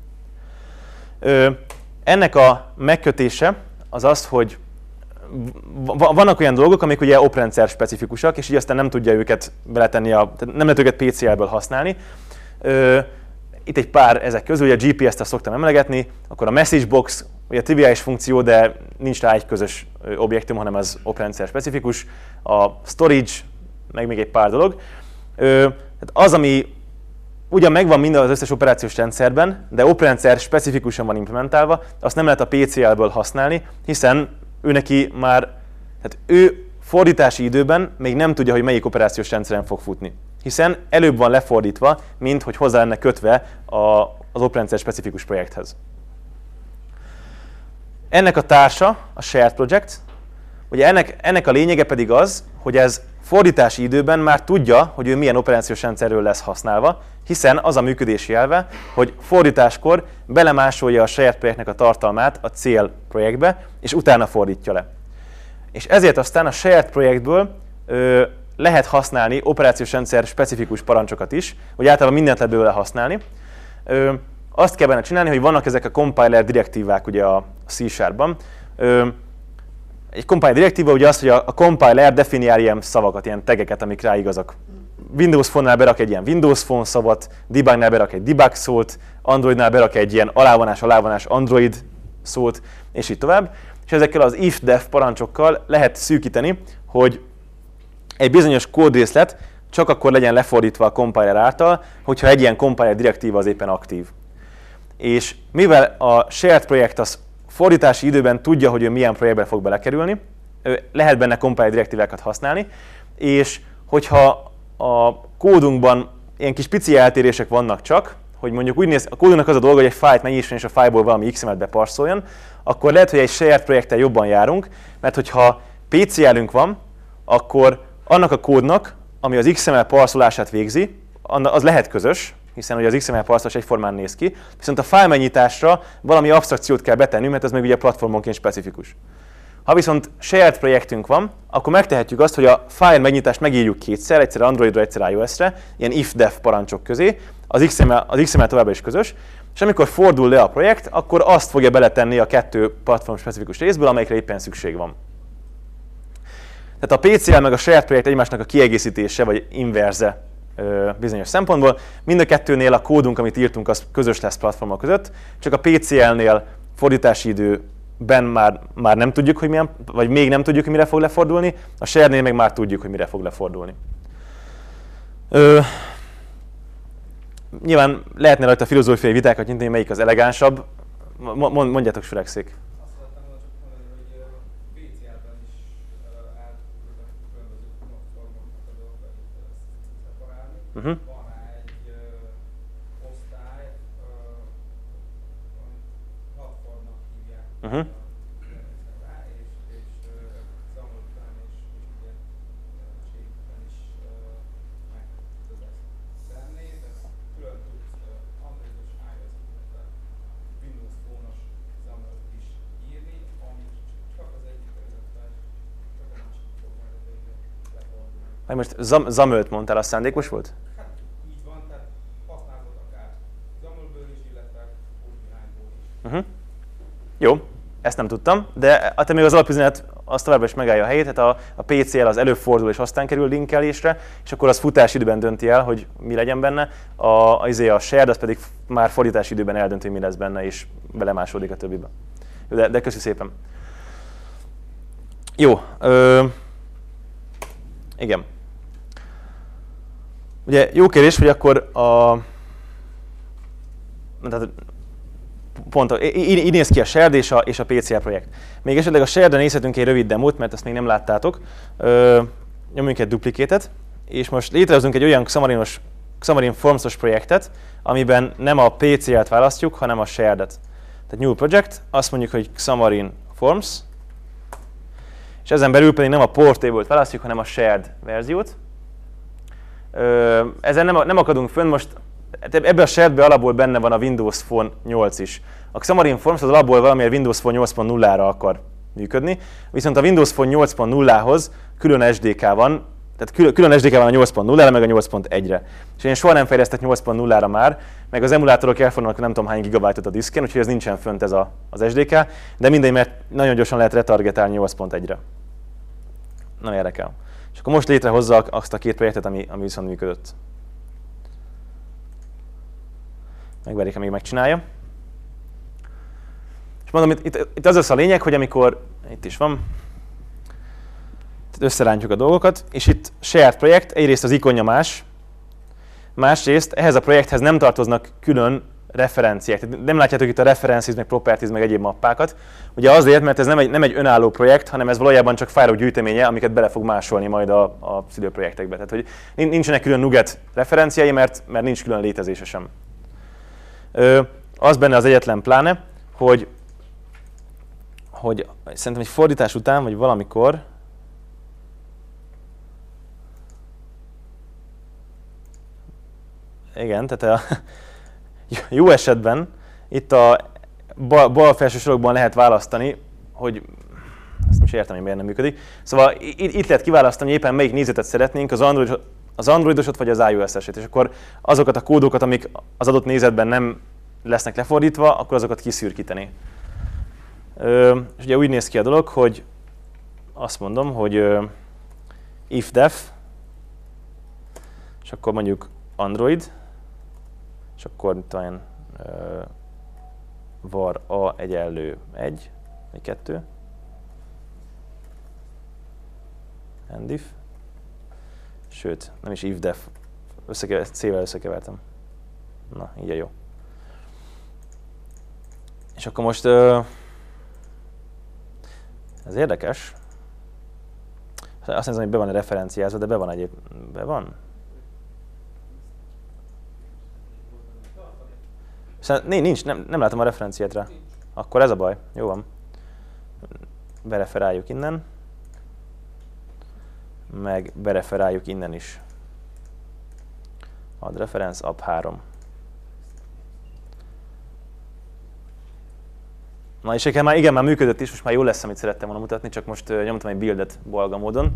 Speaker 1: Ennek a megkötése az az, hogy vannak olyan dolgok, amik ugye oprendszer specifikusak, és így aztán nem tudja őket beletenni, tehát nem lehet őket PCL-ből használni. Itt egy pár ezek közül, ugye a GPS-t azt szoktam emlegetni, akkor a messagebox, ugye a triviális funkció, de nincs rá egy közös objektum, hanem az oprendszer specifikus. A storage, meg még egy pár dolog. Tehát az, ami ugyan megvan minden az összes operációs rendszerben, de oprendszer specifikusan van implementálva, azt nem lehet a PCL-ből használni, hiszen tehát ő fordítási időben még nem tudja, hogy melyik operációs rendszeren fog futni. Hiszen előbb van lefordítva, mint hogy hozzá lenne kötve az oprendszer specifikus projekthez. Ennek a társa a Shared Project. Ugye ennek a lényege pedig az, hogy ez fordítási időben már tudja, hogy ő milyen operációs rendszerről lesz használva, hiszen az a működési elve, hogy fordításkor belemásolja a Shared projektnek a tartalmát a cél projektbe, és utána fordítja le. És ezért aztán a Shared projektből lehet használni operációs rendszer specifikus parancsokat is, vagy általában mindent lehet belőle használni. Azt kell benne csinálni, hogy vannak ezek a compiler direktívák ugye a C#-ban. Egy compiler direktíva ugye az, hogy a compiler definiál ilyen szavakat, ilyen tegeket, amik rá igazak. Windows Phone-nál berak egy ilyen Windows Phone szavat, debugnál berak egy debug szót, Androidnál berak egy ilyen alávonás Android szót, és így tovább. És ezekkel az if-def parancsokkal lehet szűkíteni, hogy egy bizonyos kódrészlet csak akkor legyen lefordítva a compiler által, hogyha egy ilyen compiler direktíva az éppen aktív. És mivel a shared projekt az fordítási időben tudja, hogy ő milyen projektbe fog belekerülni, lehet benne compiler direktívákat használni, és hogyha a kódunkban ilyen kis pici eltérések vannak csak, hogy mondjuk úgy néz, a kódunknak az a dolga, hogy egy fájlt megnyisson és a fájlból valami XML-t beparszoljon, akkor lehet, hogy egy shared projekttel jobban járunk, mert hogyha PCL-ünk van, akkor annak a kódnak, ami az XML parszolását végzi, az lehet közös, hiszen ugye az XML parszolás egyformán néz ki, viszont a fájl megnyitásra valami absztrakciót kell betenni, mert ez meg ugye platformonként specifikus. Ha viszont shared projektünk van, akkor megtehetjük azt, hogy a fájl megnyitást megírjuk kétszer, egyszer Androidra, egyszer iOS-re, ilyen if-def parancsok közé, az XML továbbra is közös, és amikor fordul le a projekt, akkor azt fogja beletenni a kettő platform specifikus részből, amelyikre éppen szükség van. Tehát a PCL meg a shared projekt egymásnak a kiegészítése, vagy inverze bizonyos szempontból. Mind a kettőnél a kódunk, amit írtunk, az közös lesz platformok között, csak a PCL-nél fordítási időben már nem tudjuk, hogy milyen, vagy még nem tudjuk, hogy mire fog lefordulni, a shared-nél meg már tudjuk, hogy mire fog lefordulni. Nyilván lehetne rajta filozófiai vitákat nyitni, hogy melyik az elegánsabb. Mondjátok, Süregszék. Van egy osztály, platformnak hívják rá, és XAML után és ugye segítben is meg tudod ezt tenni, de külön tudsz Androidos, iOS, tehát Windows Phone-os XAML-t is írni, ami csak az egyik vezetás, csak a másik fog majd a végén lefordulni. Most XAML-t mondtál, az szándékos volt? Jó, ezt nem tudtam, de hát még az alapüzenet az továbbra is megállja a helyét, tehát a PCL az előfordul és aztán kerül linkelésre, és akkor az futás időben dönti el, hogy mi legyen benne, a shared az pedig már fordítási időben eldönti, hogy mi lesz benne, és belemásódik a többibe. De köszi szépen. Jó, igen. Ugye jó kérdés, hogy akkor így néz ki a shared és a PCL projekt. Még esetleg a shared-re nézhetünk egy rövid demót, mert ezt még nem láttátok. Nyomjunk egy duplikétet, és most létrehozunk egy olyan Xamarin Forms-os projektet, amiben nem a PCL-t választjuk, hanem a shared-et. Tehát New Project, azt mondjuk, hogy Xamarin Forms, és ezen belül pedig nem a Portable-t választjuk, hanem a shared verziót. Ezen nem akadunk fönn, most ebben a sharedben alapból benne van a Windows Phone 8 is. A Xamarin Forms az alapból valamiért Windows Phone 8.0-ra akar működni, viszont a Windows Phone 8.0-hoz külön SDK van, tehát külön SDK van a 8.0-ra, meg a 8.1-re. És én soha nem fejlesztek 8.0-ra már, meg az emulátorok elfordulnak nem tudom hány gigabájtot a diszken, úgyhogy ez nincsen fönt ez az SDK, de mindegy, mert nagyon gyorsan lehet retargetálni 8.1-re. Nem érdekel. És akkor most létrehozza azt a két projektet, ami viszont működött. Megvárjuk, amíg megcsinálja. És mondom, itt az lesz a lényeg, hogy amikor, itt is van, összerántjuk a dolgokat, és itt shared projekt, egyrészt az ikonja más, másrészt ehhez a projekthez nem tartoznak külön referenciák. Nem látjátok itt a references, meg properties, meg egyéb mappákat. Ugye azért, mert ez nem egy önálló projekt, hanem ez valójában csak fájlok gyűjteménye, amiket bele fog másolni majd a szülőprojektekbe. Tehát, hogy nincsenek külön NuGet referenciái, mert nincs külön létezése sem. Az benne az egyetlen pláne, hogy szerintem egy fordítás után, vagy valamikor, igen, tehát jó esetben itt a bal felső sorokban lehet választani, hogy azt most értem, hogy miért nem működik. Szóval itt lehet kiválasztani, hogy éppen melyik nézetet szeretnénk, az Androidosat vagy az iOS-eset, és akkor azokat a kódokat, amik az adott nézetben nem lesznek lefordítva, akkor azokat kiszürkíteni. És ugye úgy néz ki a dolog, hogy azt mondom, hogy if-def, és akkor mondjuk Android, és akkor talán var a egyenlő 1, vagy 2, endif, sőt, nem is ifdef, C-vel összekevertem. Na, így a jó. És akkor most, ez érdekes, azt hiszem, hogy be van referenciázva, de be van egyébként, be van? Nincs, nem látom a referenciát rá. Akkor ez a baj. Jó van. Bereferáljuk innen. Meg bereferáljuk innen is. Add reference, app 3. Na és már működött is, most már jó lesz, amit szerettem volna mutatni, csak most nyomtam egy buildet bolga módon.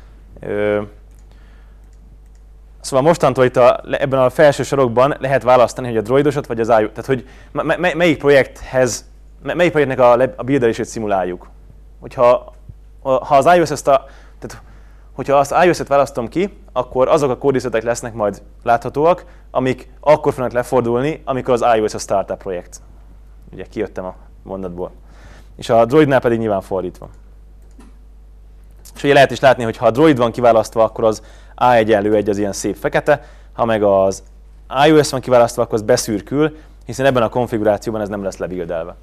Speaker 1: Szóval mostantól itt ebben a felső sorokban lehet választani, hogy a droidosat vagy az iOS, tehát hogy melyik projektnek a buildelését szimuláljuk. Ha az iOS-t, tehát hogyha azt iOS-et választom ki, akkor azok a kódrészletek lesznek majd láthatóak, amik akkor fognak lefordulni, amikor az iOS a startup projekt. Ugye kijöttem a mondatból. És a droidnál pedig nyilván fordítva. És ugye lehet is látni, hogy ha a droid van kiválasztva, akkor az A egyenlő 1 az ilyen szép fekete, ha meg az iOS van kiválasztva, akkor az beszürkül, hiszen ebben a konfigurációban ez nem lesz lebuildelve.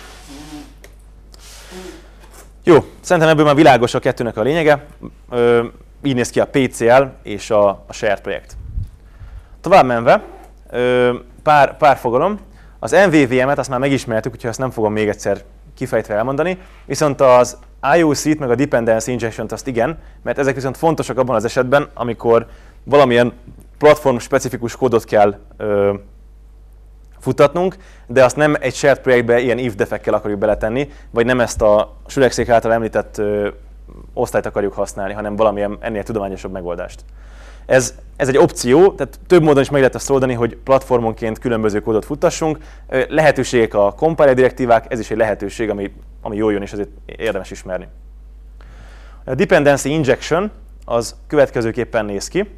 Speaker 1: Jó, szerintem ebből már világos a kettőnek a lényege. Így néz ki a PCL és a shared projekt. Tovább menve, pár fogalom. Az MVVM-et azt már megismertük, úgyhogy ezt nem fogom még egyszer kifejtve elmondani, viszont az IOC-t meg a Dependency Injection-t azt igen, mert ezek viszont fontosak abban az esetben, amikor valamilyen platform-specifikus kódot kell futtatnunk, de azt nem egy shared projektbe ilyen if-defekkel akarjuk beletenni, vagy nem ezt a Süregszék által említett osztályt akarjuk használni, hanem valamilyen ennél tudományosabb megoldást. Ez egy opció, tehát több módon is meg lehet azt oldani, hogy platformonként különböző kódot futtassunk. Lehetőségek a compiler direktívák, ez is egy lehetőség, ami jól jön, és ezért érdemes ismerni. A Dependency Injection az következőképpen néz ki.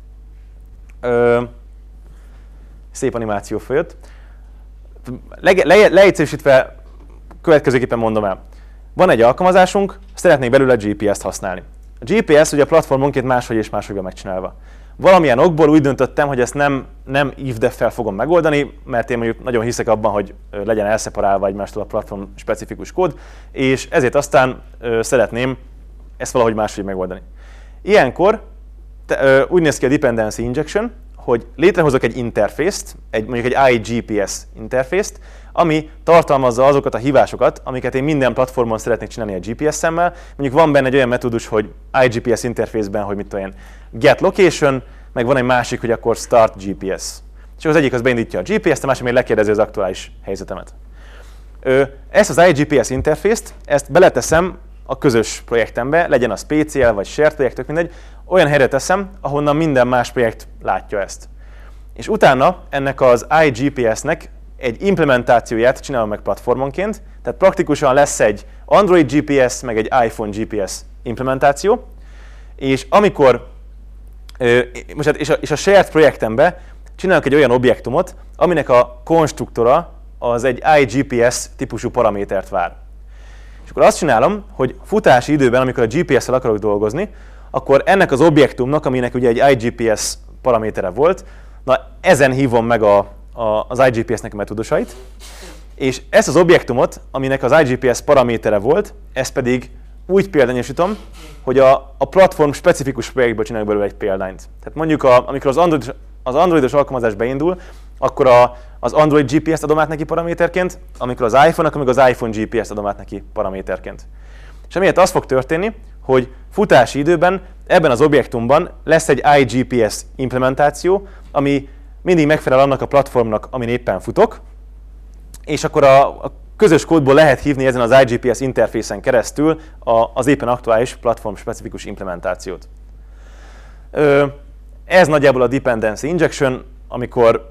Speaker 1: Szép animáció följött. Leegyszerűsítve következőképpen mondom el. Van egy alkalmazásunk, szeretnék belőle GPS-t használni. A GPS ugye a platformonként máshogy és máshogy van megcsinálva. Valamilyen okból úgy döntöttem, hogy ezt nem if-def-fel fogom megoldani, mert én mondjuk nagyon hiszek abban, hogy legyen elszeparálva egymástól a platform specifikus kód, és ezért aztán szeretném ezt valahogy máshogy megoldani. Ilyenkor úgy néz ki a Dependency Injection, hogy létrehozok egy interfészt, mondjuk egy iGPS interfészt, ami tartalmazza azokat a hívásokat, amiket én minden platformon szeretnék csinálni a GPS-emmel. Mondjuk van benne egy olyan metódus, hogy iGPS interfészben, hogy mit tudom én, get location, meg van egy másik, hogy akkor start GPS. És az egyik az beindítja a GPS-t, a másik még lekérdezi az aktuális helyzetemet. Ezt az iGPS interfészt, ezt beleteszem a közös projektembe, legyen az PCL vagy shared projekt, tök mindegy, olyan helyre teszem, ahonnan minden más projekt látja ezt. És utána ennek az iGPS-nek egy implementációját csinálom meg platformonként, tehát praktikusan lesz egy Android GPS, meg egy iPhone GPS implementáció, és amikor, és a shared projektembe csinálok egy olyan objektumot, aminek a konstruktora az egy iGPS típusú paramétert vár. És akkor azt csinálom, hogy futási időben, amikor a GPS-szel akarok dolgozni, akkor ennek az objektumnak, aminek ugye egy iGPS paramétere volt, na ezen hívom meg az iGPS-nek a metódusait, és ezt az objektumot, aminek az iGPS paramétere volt, ezt pedig úgy példányosítom, hogy a platform specifikus projektből csináljuk belőle egy példányt. Tehát mondjuk, amikor az androidos alkalmazás beindul, akkor az Android GPS-t adom át neki paraméterként, amikor az iPhone, akkor meg az iPhone GPS-t adom át neki paraméterként. És emiatt az fog történni, hogy futási időben ebben az objektumban lesz egy iGPS implementáció, ami mindig megfelel annak a platformnak, amin éppen futok, és akkor a közös kódból lehet hívni ezen az iGPS interfészen keresztül az éppen aktuális platform-specifikus implementációt. Ez nagyjából a Dependency Injection, amikor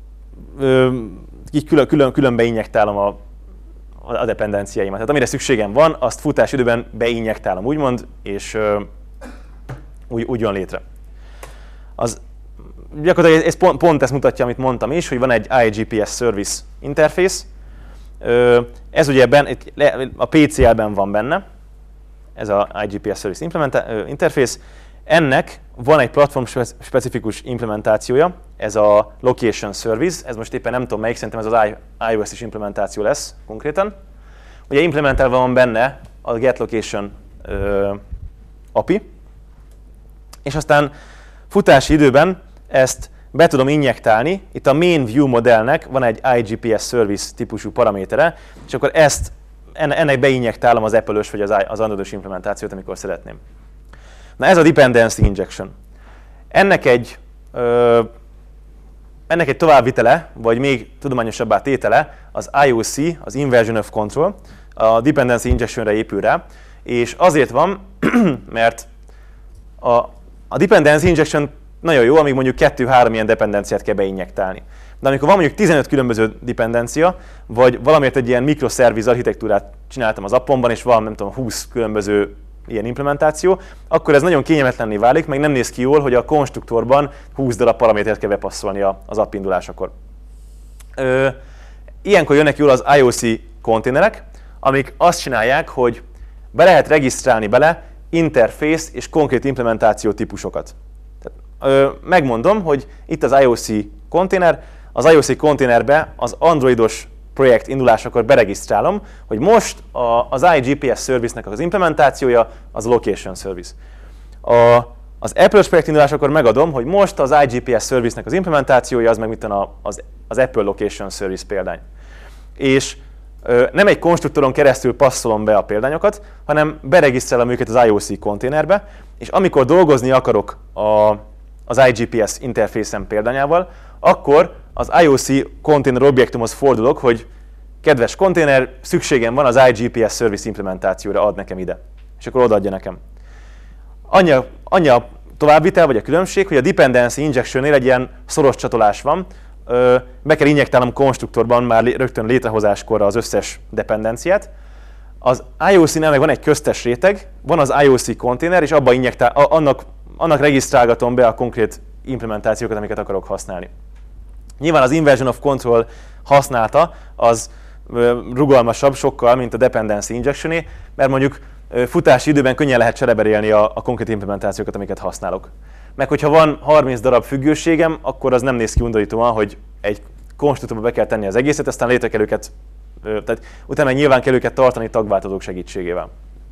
Speaker 1: így külön beinjektálom a dependenciáimat. Tehát amire szükségem van, azt futás időben beinjektálom, úgymond, és úgy jön létre. Az gyakorlatilag ez pont ezt mutatja, amit mondtam is, hogy van egy iGPS Service Interface. Ez ugye a PCL-ben van benne, ez a iGPS Service Interface. Ennek van egy platform-specifikus implementációja, ez a Location Service, ez most éppen nem tudom melyik, szerintem ez az iOS-is implementáció lesz konkrétan. Ugye implementálva van benne a GetLocation API, és aztán futási időben ezt be tudom injektálni. Itt a main view modellnek van egy iGPS service típusú paramétere, és akkor ennek beinjektálom az Apple-ös vagy az Android-os implementációt, amikor szeretném. Na ez a dependency injection. Ennek egy továbbvitele, vagy még tudományosabbá tétele az IOC, az Inversion of Control, a dependency injectionre épül rá, és azért van, mert a dependency injection nagyon jó, amíg mondjuk 2-3 ilyen dependenciát kell beinjektálni. De amikor van mondjuk 15 különböző dependencia, vagy valamiért egy ilyen mikroszerviz architektúrát csináltam az appomban, és van, nem tudom, 20 különböző ilyen implementáció, akkor ez nagyon kényelmetlenné válik, meg nem néz ki jól, hogy a konstruktorban 20 darab paramétert kell bepasszolni az app indulásakor. Ilyenkor jönnek jól az IOC konténerek, amik azt csinálják, hogy be lehet regisztrálni bele interface és konkrét implementáció típusokat. Megmondom, hogy itt az IOC konténer, az IOC konténerbe az androidos projekt indulásakor beregisztrálom, hogy most az iGPS service-nek az implementációja az Location Service. Az Apple-ös projekt indulásakor megadom, hogy most az iGPS service-nek az implementációja az meg mit az Apple Location Service példány. És nem egy konstruktoron keresztül passzolom be a példányokat, hanem beregisztrálom őket az IOC konténerbe, és amikor dolgozni akarok az iGPS interfészen példányával, akkor az IOC konténer objektumhoz fordulok, hogy kedves konténer, szükségem van az iGPS service implementációra, add nekem ide. És akkor odaadja nekem. Annyi a továbbvitel, vagy a különbség, hogy a dependency injectionnél egy ilyen szoros csatolás van, be kell injektálnom konstruktorban már rögtön létrehozáskor az összes dependenciát. Az IOC-nál meg van egy köztes réteg, van az IOC konténer, és abba annak regisztrálgatom be a konkrét implementációkat, amiket akarok használni. Nyilván az Inversion of Control használata az rugalmasabb sokkal, mint a Dependency Injectioné, mert mondjuk futási időben könnyen lehet csereberélni a konkrét implementációkat, amiket használok. Meg hogyha van 30 darab függőségem, akkor az nem néz ki undorítóan, hogy egy konstruktorba be kell tenni az egészet, aztán létre kell őket, tehát utána nyilván kell őket tartani tagváltozók segítségével.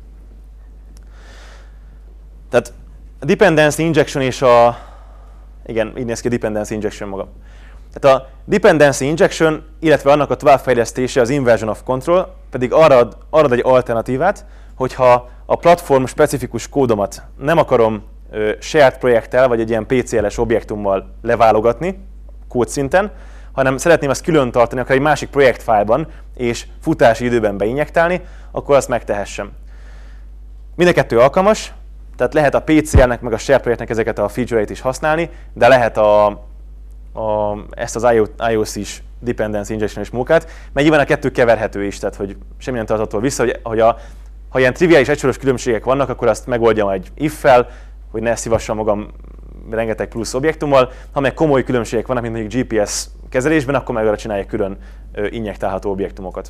Speaker 1: Tehát a Dependency Injection és igen, így néz ki a Dependency Injection maga. Tehát a Dependency Injection, illetve annak a továbbfejlesztése, az Inversion of Control pedig arra ad egy alternatívát, hogyha a platform specifikus kódomat nem akarom shared projekttel, vagy egy ilyen PCL-es objektummal leválogatni kódszinten, hanem szeretném azt külön tartani akár egy másik projektfájlban, és futási időben beinjektálni, akkor azt megtehessem. Mind a kettő alkalmas, tehát lehet a PCL-nek meg a shared projektnek ezeket a feature-eit is használni, de lehet ezt az IOC-s Dependency Injection-es munkát, mert nyilván a kettő keverhető is, tehát hogy semmi nem tart attól vissza, hogy ha ilyen triviális egysoros különbségek vannak, akkor azt megoldjam egy if-fel, hogy ne szívassam magam rengeteg plusz objektummal, ha meg komoly különbségek vannak, mint mondjuk GPS kezelésben, akkor meg arra csinálják külön injektálható objektumokat.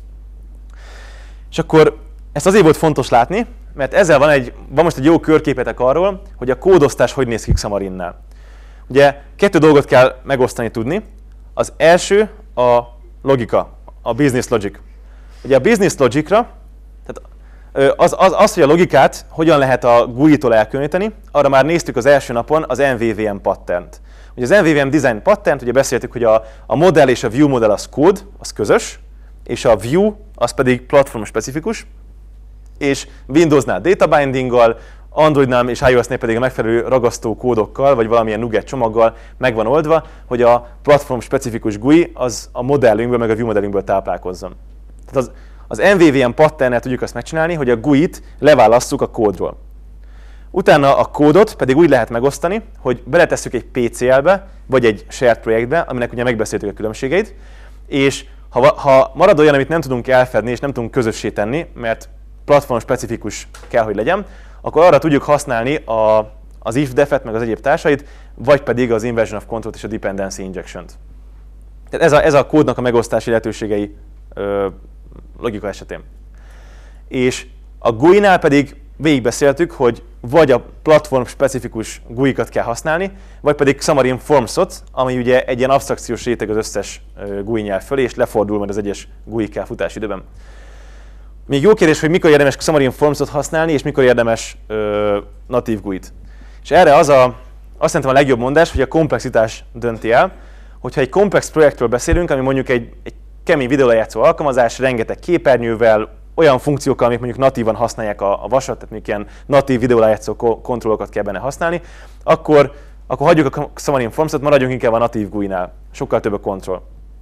Speaker 1: És akkor ezt azért volt fontos látni, mert ezzel van most egy jó körképetek arról, hogy a kódosztás hogy néz ki Xamarinnál. Ugye 2 dolgot kell megosztani tudni. Az első a logika, a business logic. Ugye a business logicra, tehát az, hogy a logikát hogyan lehet a GUI-tól elkülöníteni, arra már néztük az első napon az MVVM patternt. Ugye az MVVM design pattern, ugye beszéltük, hogy a modell és a view modell az kód, az közös, és a view az pedig platform specifikus, és Windowsnál data bindinggal, Androidnál és iOS-nél pedig a megfelelő ragasztó kódokkal, vagy valamilyen NuGet csomaggal meg van oldva, hogy a platform specifikus GUI az a modellünkből, meg a view modellünkből táplálkozzon. Tehát az MVVM patternel tudjuk azt megcsinálni, hogy a GUI-t leválasszuk a kódról. Utána a kódot pedig úgy lehet megosztani, hogy beletesszük egy PCL-be, vagy egy shared projektbe, aminek ugye megbeszéltük a különbségeit, és ha marad olyan, amit nem tudunk elfedni, és nem tudunk közössé tenni, mert platform specifikus kell, hogy legyen, akkor arra tudjuk használni az if-defet, meg az egyéb társait, vagy pedig az inversion of control-t és a dependency injection-t. Tehát ez a kódnak a megosztási lehetőségei logika esetén. És a GUI-nál pedig végigbeszéltük, hogy vagy a platform specifikus GUI-kat kell használni, vagy pedig Xamarin Forms-ot, ami ugye egy ilyen absztrakciós réteg az összes GUI nyelv fölé, és lefordul majd az egyes GUI-kkel futás időben. Még jó kérdés, hogy mikor érdemes Xamarin Forms-ot használni, és mikor érdemes natív GUI-t. És erre azt szerintem a legjobb mondás, hogy a komplexitás dönti el, hogyha egy komplex projektről beszélünk, ami mondjuk egy kemény videólejátszó alkalmazás, rengeteg képernyővel, olyan funkciókkal, amik mondjuk natívan használják a vasat, tehát mondjuk ilyen natív videólejátszó kontrollokat kell benne használni, akkor hagyjuk a Xamarin Forms-ot, maradjunk inkább a natív GUI-nál. Sokkal több a kontroll.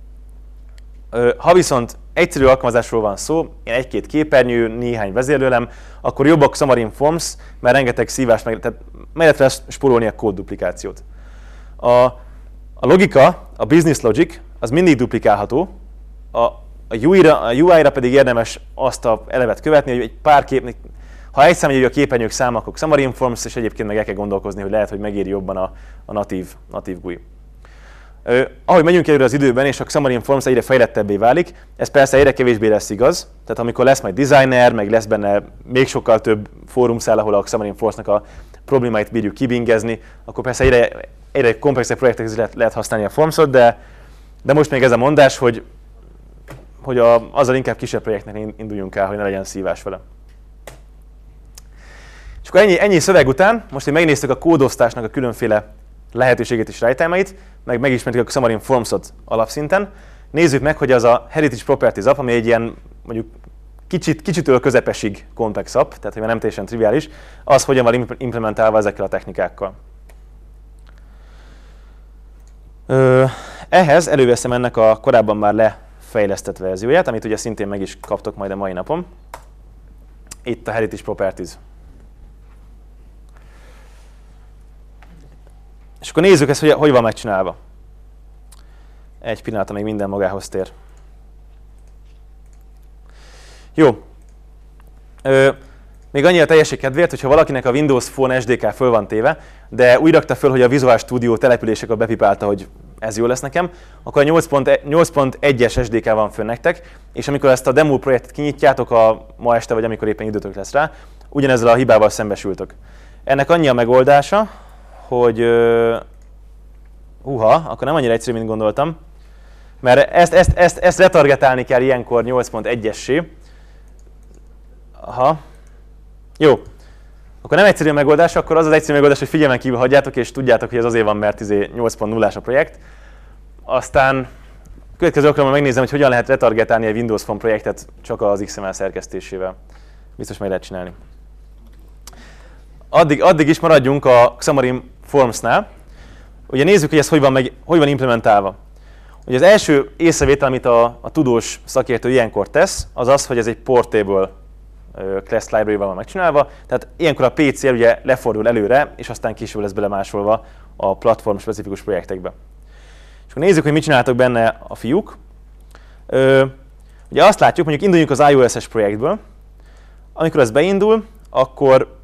Speaker 1: Ha viszont egyszerű alkalmazásról van szó, egy-két képernyő, néhány vezérlőelem, akkor jobb a Xamarin Forms, mert rengeteg szívás, tehát meg lehet spórolni a kódduplikációt. A logika, a business logic, az mindig duplikálható, a UI-ra pedig érdemes azt a elevet követni, hogy egy pár ha egyszerűen a képernyők száma, akkor Xamarin Forms, és egyébként meg el kell gondolkozni, hogy lehet, hogy megéri jobban a natív GUI. Ahogy megyünk előre az időben, és a Xamarin Forms egyre fejlettebbé válik, ez persze egyre kevésbé lesz igaz, tehát amikor lesz majd designer, meg lesz benne még sokkal több fórumszál, ahol a Xamarin Forms-nak a problémáit bírjuk kibingezni, akkor persze egyre komplexebb projektekhez lehet használni a Forms-ot, de most még ez a mondás, hogy azzal inkább kisebb projektnek induljunk el, hogy ne legyen szívás vele. És akkor ennyi szöveg után, most hogy megnéztük a kódosztásnak a különféle lehetőségét és rejtelmeit, meg megismertük a Xamarin Forms-ot alapszinten, nézzük meg, hogy az a Heritage Properties app, ami egy ilyen mondjuk kicsitől közepesig komplex app, tehát hogy már nem teljesen triviális, az hogyan van implementálva ezekkel a technikákkal. Ehhez előveszem ennek a korábban már lefejlesztett verzióját, amit ugye szintén meg is kaptok majd a mai napon. Itt a Heritage Properties. És akkor nézzük ezt, hogy van megcsinálva. Egy pillanatra még minden magához tér. Jó. Még annyi a teljesség kedvéért, hogyha valakinek a Windows Phone SDK föl van téve, de úgy rakta föl, hogy a Visual Studio településekor bepipálta, hogy ez jó lesz nekem, akkor a 8.1-es SDK van föl nektek, és amikor ezt a demo projektet kinyitjátok ma este, vagy amikor éppen időtök lesz rá, ugyanezzel a hibával szembesültök. Ennek annyi a megoldása, hogy akkor nem annyira egyszerű, mint gondoltam, mert ezt retargetálni kell ilyenkor 8.1-essé. Jó. Akkor nem egyszerű a megoldás, akkor az egyszerű megoldás, hogy figyelmen kívül hagyjátok, és tudjátok, hogy ez azért van, mert 8.0-ás a projekt. Aztán a következő alkalommal megnézem, hogy hogyan lehet retargetálni egy Windows Phone projektet csak az XML szerkesztésével. Biztos meg lehet csinálni. Addig is maradjunk a Xamarin Forms-nál. Ugye nézzük, hogy ez hogy van implementálva. Ugye az első észrevétel, amit a tudós szakértő ilyenkor tesz, az az, hogy ez egy portable class library-val van megcsinálva, tehát ilyenkor a PC ugye lefordul előre, és aztán később lesz belemásolva a platform specifikus projektekbe. És akkor nézzük, hogy mit csináltak benne a fiúk. Ugye azt látjuk, mondjuk induljunk az iOS-es projektből. Amikor ez beindul, akkor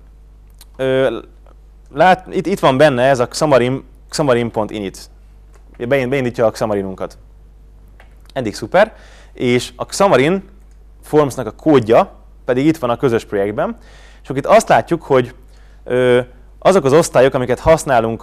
Speaker 1: itt van benne ez a Xamarin.init. Beindítja a Xamarinunkat. Eddig szuper. És a Xamarin Forms-nak a kódja pedig itt van a közös projektben. És akkor itt azt látjuk, hogy azok az osztályok, amiket használunk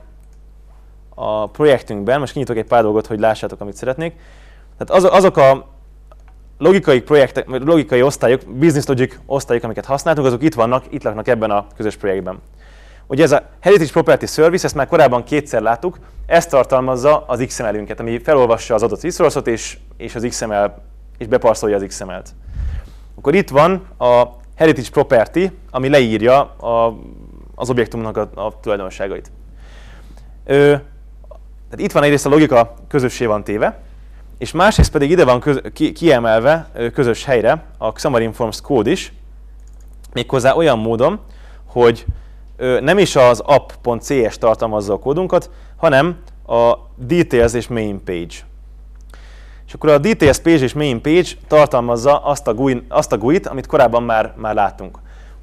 Speaker 1: a projektünkben, most kinyitok egy pár dolgot, hogy lássátok, amit szeretnék. Tehát azok a logikai osztályok, business logic osztályok, amiket használtunk, azok itt laknak ebben a közös projektben. Ugye ez a Heritage Property Service, ezt már korábban kétszer láttuk, ezt tartalmazza az XML-ünket, ami felolvassa az adott resource-ot, és az XML, és beparszolja az XML-t. Akkor itt van a Heritage Property, ami leírja az objektumnak a tulajdonságait. Tehát itt van egyrészt a logika közössé van téve, és másrészt pedig ide van kiemelve közös helyre a Xamarin Forms kód is, méghozzá olyan módon, hogy nem is az app.cs tartalmazza a kódunkat, hanem a details és main page. És akkor a details page és main page tartalmazza azt a GUI-t, amit korábban már láttunk.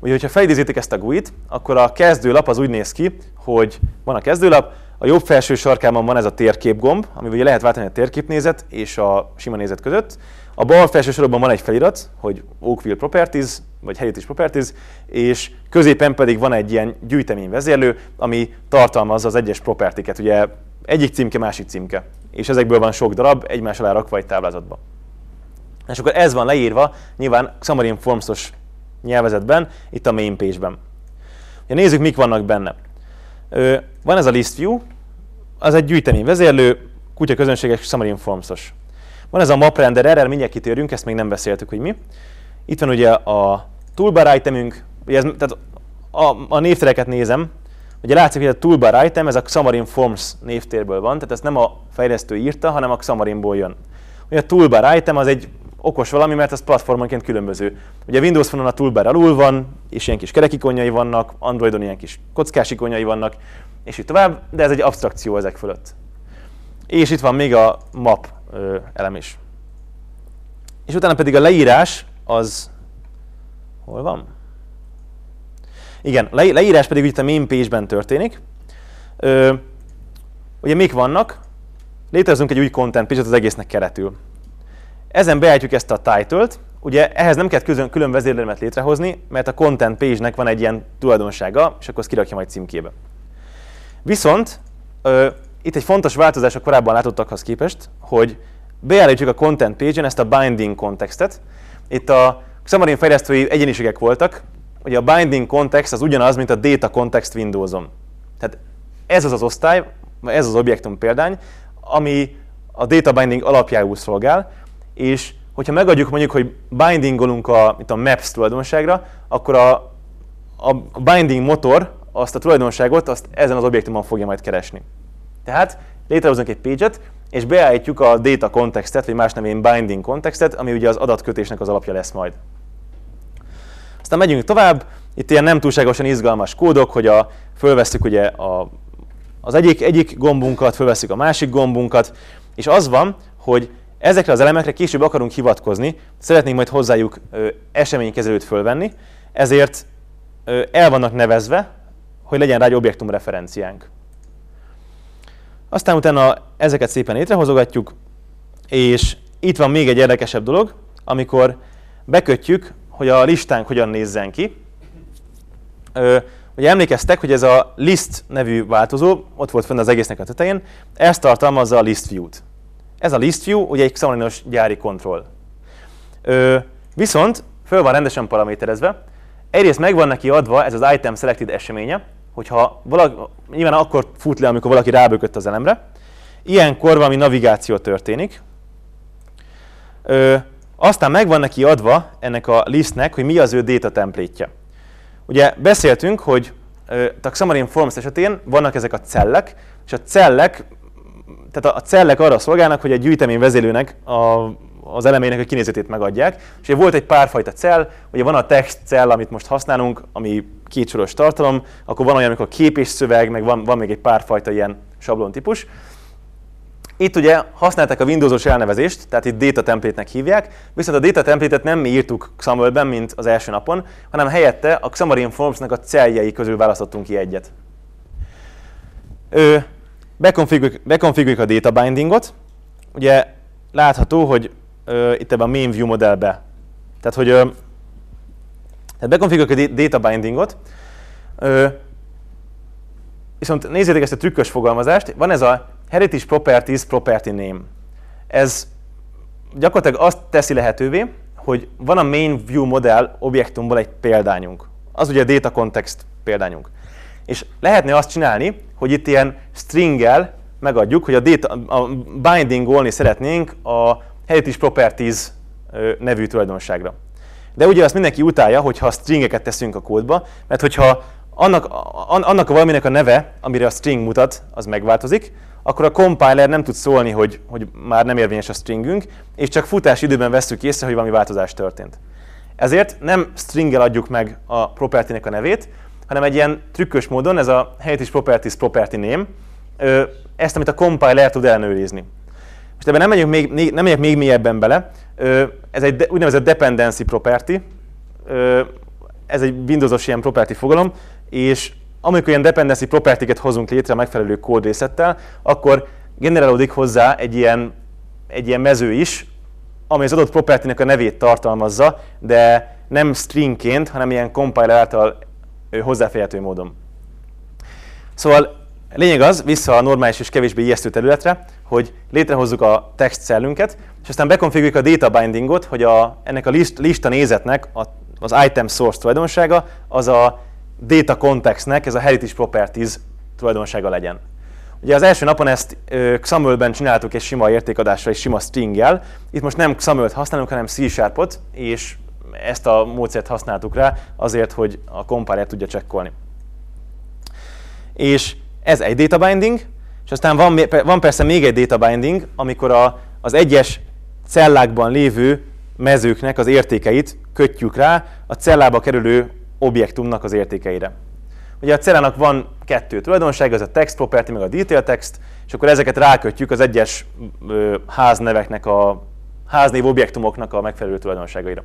Speaker 1: Ugye, hogyha felidézitek ezt a GUI-t, akkor a kezdőlap az úgy néz ki, hogy van a kezdőlap, a jobb felső sarkában van ez a térkép gomb, amivel ugye lehet váltani a térképnézet és a sima nézet között. A bal felső sorokban van egy felirat, hogy Oakville Properties, vagy Heritage Properties, és középen pedig van egy ilyen gyűjteményvezérlő, ami tartalmazza az egyes propertiket. Ugye egyik címke, másik címke. És ezekből van sok darab, egymás alá rakva egy táblázatba. És akkor ez van leírva, nyilván Xamarin Forms-os nyelvezetben, itt a main page-ben. Ugye nézzük, mik vannak benne. Van ez a list view, az egy gyűjteményvezérlő, kutya közönséges Xamarin Forms-os. Van ez a map renderer, erre mindjárt kitérünk, ezt még nem beszéltük, hogy mi. Itt van ugye a toolbar itemünk, ugye ez, tehát a névtereket nézem, ugye látszik, hogy a toolbar item, ez a Xamarin Forms névtérből van, tehát ezt nem a fejlesztő írta, hanem a Xamarinból jön. Ugye a toolbar item az egy okos valami, mert az platformonként különböző. Ugye a Windows Phone-on a toolbar alul van, és ilyen kis kerekikonjai vannak, Androidon ilyen kis kockás ikonjai vannak, és így tovább, de ez egy abstrakció ezek fölött. És itt van még a map elem is. És utána pedig a leírás az... Hol van? Igen, leírás pedig itt a main page-ben történik. Ugye mik vannak? Létrehozunk egy új content page-et az egésznek keretül. Ezen beállítjuk ezt a title-t. Ugye ehhez nem kell külön vezérlőelemet létrehozni, mert a content page-nek van egy ilyen tulajdonsága, és akkor azt kirakja majd címkébe. Viszont itt egy fontos változás a korábban látottakhoz képest, hogy beállítjuk a content page-en ezt a binding kontextet. Itt a Xamarin fejlesztői egyéniségek voltak, ugye a binding context az ugyanaz, mint a data context Windows-on. Tehát ez az az osztály, ez az objektum példány, ami a data binding alapjául szolgál, és hogyha megadjuk mondjuk, hogy bindingolunk a maps tulajdonságra, akkor a binding motor azt a tulajdonságot azt ezen az objektumon fogja majd keresni. Tehát létrehozunk egy page-et, és beállítjuk a data kontextet, vagy más nevén binding kontextet, ami ugye az adatkötésnek az alapja lesz majd. Aztán megyünk tovább, itt ilyen nem túlságosan izgalmas kódok, hogy fölvesszük ugye az egyik gombunkat, fölvesszük a másik gombunkat, és az van, hogy ezekre az elemekre később akarunk hivatkozni, szeretnénk majd hozzájuk eseménykezelőt fölvenni, ezért el vannak nevezve, hogy legyen rá egy objektum referenciánk. Aztán utána ezeket szépen létrehozogatjuk, és itt van még egy érdekesebb dolog, amikor bekötjük, hogy a listánk hogyan nézzen ki. Ugye emlékeztek, hogy ez a list nevű változó, ott volt fenn az egésznek a tetején, ez tartalmazza a list view-t. Ez a list view ugye egy Xamarinos gyári kontroll. Viszont föl van rendesen paraméterezve, egyrészt meg van neki adva ez az item selected eseménye, hogyha nyilván akkor fut le, amikor valaki rábökött az elemre. Ilyenkor valami navigáció történik. Aztán meg van neki adva ennek a listnek, hogy mi az ő data template-je. Ugye beszéltünk, hogy a Xamarin Forms esetén vannak ezek a cellek, és a cellek arra szolgálnak, hogy egy gyűjteményvezérlőnek az elemének a kinézetét megadják. És ugye volt egy párfajta cell, ugye van a text cell, amit most használunk, ami kétsoros tartalom, akkor van olyan, amikor kép és szöveg, meg van még egy párfajta ilyen sablon típus. Itt ugye használták a Windows-os elnevezést, tehát itt data template-nek hívják, viszont a data template-et nem mi írtuk XAML-ben, mint az első napon, hanem helyette a Xamarin Forms-nak a celljei közül választottunk ki egyet. Bekonfiguráljuk a data bindingot. Ugye látható, hogy itt ebben a main view modellbe. Tehát bekonfiguráljuk a data bindingot. Viszont nézzétek ezt a trükkös fogalmazást. Van ez a Heritage Properties Property Name. Ez gyakorlatilag azt teszi lehetővé, hogy van a main view modell objektumból egy példányunk. Az ugye a data context példányunk. És lehetne azt csinálni, hogy itt ilyen stringgel megadjuk, hogy a bindingolni szeretnénk a Heritage Properties nevű tulajdonságra. De ugye azt mindenki utálja, hogyha stringeket teszünk a kódba, mert hogyha annak a valaminek a neve, amire a string mutat, az megváltozik, akkor a compiler nem tud szólni, hogy már nem érvényes a stringünk, és csak futási időben vesszük észre, hogy valami változás történt. Ezért nem stringgel adjuk meg a property-nek a nevét, hanem egy ilyen trükkös módon, ez a Heritage Properties Property Name, ezt, amit a compiler tud ellenőrizni. Most ebben nem megyek még mélyebben bele, ez egy úgynevezett dependency property. ez egy Windows-os ilyen property fogalom, és amikor ilyen dependency property-ket hozunk létre a megfelelő kódrészettel, akkor generálódik hozzá egy ilyen mező is, ami az adott property-nek a nevét tartalmazza, de nem stringként, hanem ilyen compiler által hozzáférhető módon. Szóval lényeg az, vissza a normális és kevésbé ijesztő területre, hogy létrehozzuk a text cellünket, és aztán bekonfiguráljuk a data bindingot, hogy ennek a lista nézetnek az item source tulajdonsága, az a data contextnek, ez a heritage properties tulajdonsága legyen. Ugye az első napon ezt XAML-ben csináltuk egy sima értékadásra, egy sima stringgel. Itt most nem XAML-t használunk, hanem C#-ot, és ezt a módszert használtuk rá azért, hogy a compiler tudja csekkolni. És ez egy data binding, és aztán van persze még egy data binding, amikor az egyes cellákban lévő mezőknek az értékeit kötjük rá a cellába kerülő objektumnak az értékeire. Ugye a cellának van kettő tulajdonsága, ez a text property, meg a detail text, és akkor ezeket rákötjük az egyes házneveknek, a háznév objektumoknak a megfelelő tulajdonságaira.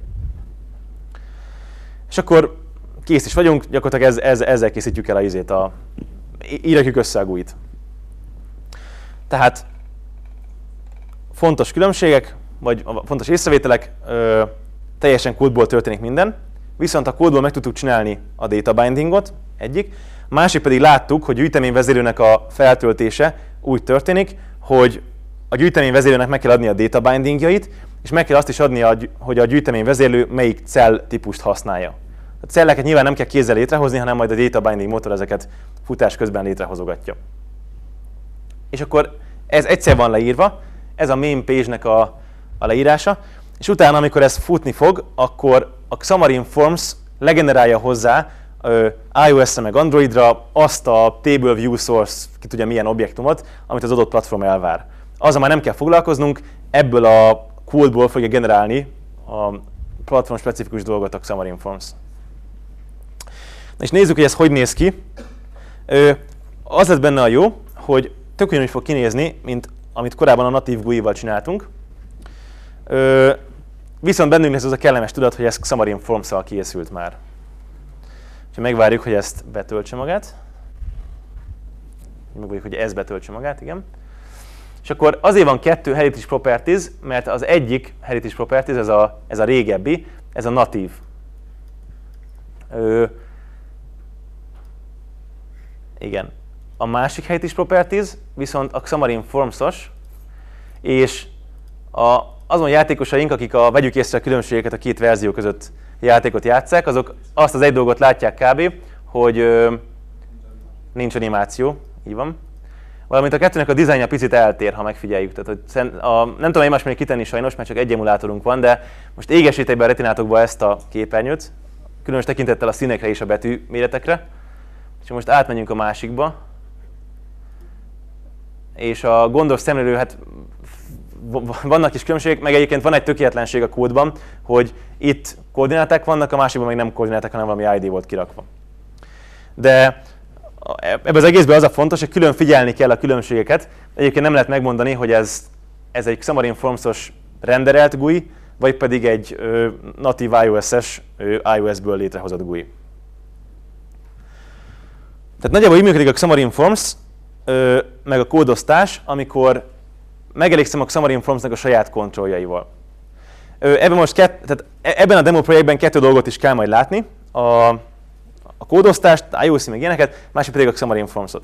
Speaker 1: És akkor kész is vagyunk, gyakorlatilag ezzel készítjük el így rakjuk össze a GUI-t. Tehát fontos különbségek, vagy fontos észrevételek, teljesen kódból történik minden, viszont a kódból meg tudtuk csinálni a data bindingot, egyik, másik pedig láttuk, hogy gyűjteményvezérlőnek a feltöltése úgy történik, hogy a gyűjteményvezérlőnek meg kell adni a data bindingjait, és meg kell azt is adni, hogy a gyűjteményvezérlő melyik cell típust használja. A celleket nyilván nem kell kézzel létrehozni, hanem majd a data binding motor ezeket futás közben létrehozogatja. És akkor ez egyszer van leírva, ez a main page-nek a leírása, és utána, amikor ez futni fog, akkor a Xamarin Forms legenerálja hozzá iOS-re meg Androidra azt a Table View Source, ki tudja milyen objektumot, amit az adott platform elvár. Azzal már nem kell foglalkoznunk, ebből a kódból fogja generálni a platform specifikus dolgot a Xamarin Forms. És nézzük, hogy ez hogy néz ki. Az lett benne a jó, hogy tök ugyanúgy fog kinézni, mint amit korábban a natív GUI-val csináltunk. Viszont bennünk lesz az a kellemes tudat, hogy ez Xamarin Forms-szal készült már. Úgyhogy megvárjuk, hogy ezt betöltse magát. Megvárjuk, hogy ez betöltse magát, igen. És akkor azért van kettő heritage properties, mert az egyik heritage properties, ez a régebbi, ez a natív. Igen. A másik heritage properties viszont a Xamarin Forms-os, és azon játékosaink, akik vegyük észre a különbségeket a két verzió között játékot játsszák, azok azt az egy dolgot látják kb., hogy nincs animáció, így van. Valamint a kettőnek a dizájnja picit eltér, ha megfigyeljük. Tehát, hogy nem tudom egymást még kitenni sajnos, mert csak egy emulátorunk van, de most égesítek be a retinátokba ezt a képernyőt, különös tekintettel a színekre és a betű méretekre. És most átmenjünk a másikba. És a gondos szemlélő, hát vannak is különbségek, meg egyébként van egy tökéletlenség a kódban, hogy itt koordináták vannak, a másikban meg nem koordináták, hanem valami ID volt kirakva. De ebben az egészben az a fontos, hogy külön figyelni kell a különbségeket. Egyébként nem lehet megmondani, hogy ez egy Xamarin Forms-os renderelt GUI, vagy pedig egy natív iOS-es iOS-ből létrehozott GUI. Tehát nagyjából így működik a Xamarin Forms, meg a kódosztás, amikor megelégszem a Xamarin Forms-nak a saját kontrolljaival. Ebben a demo projektben kettő dolgot is kell majd látni. A kódosztást, iOS meg ilyeneket, másik pedig a Xamarin Forms-ot.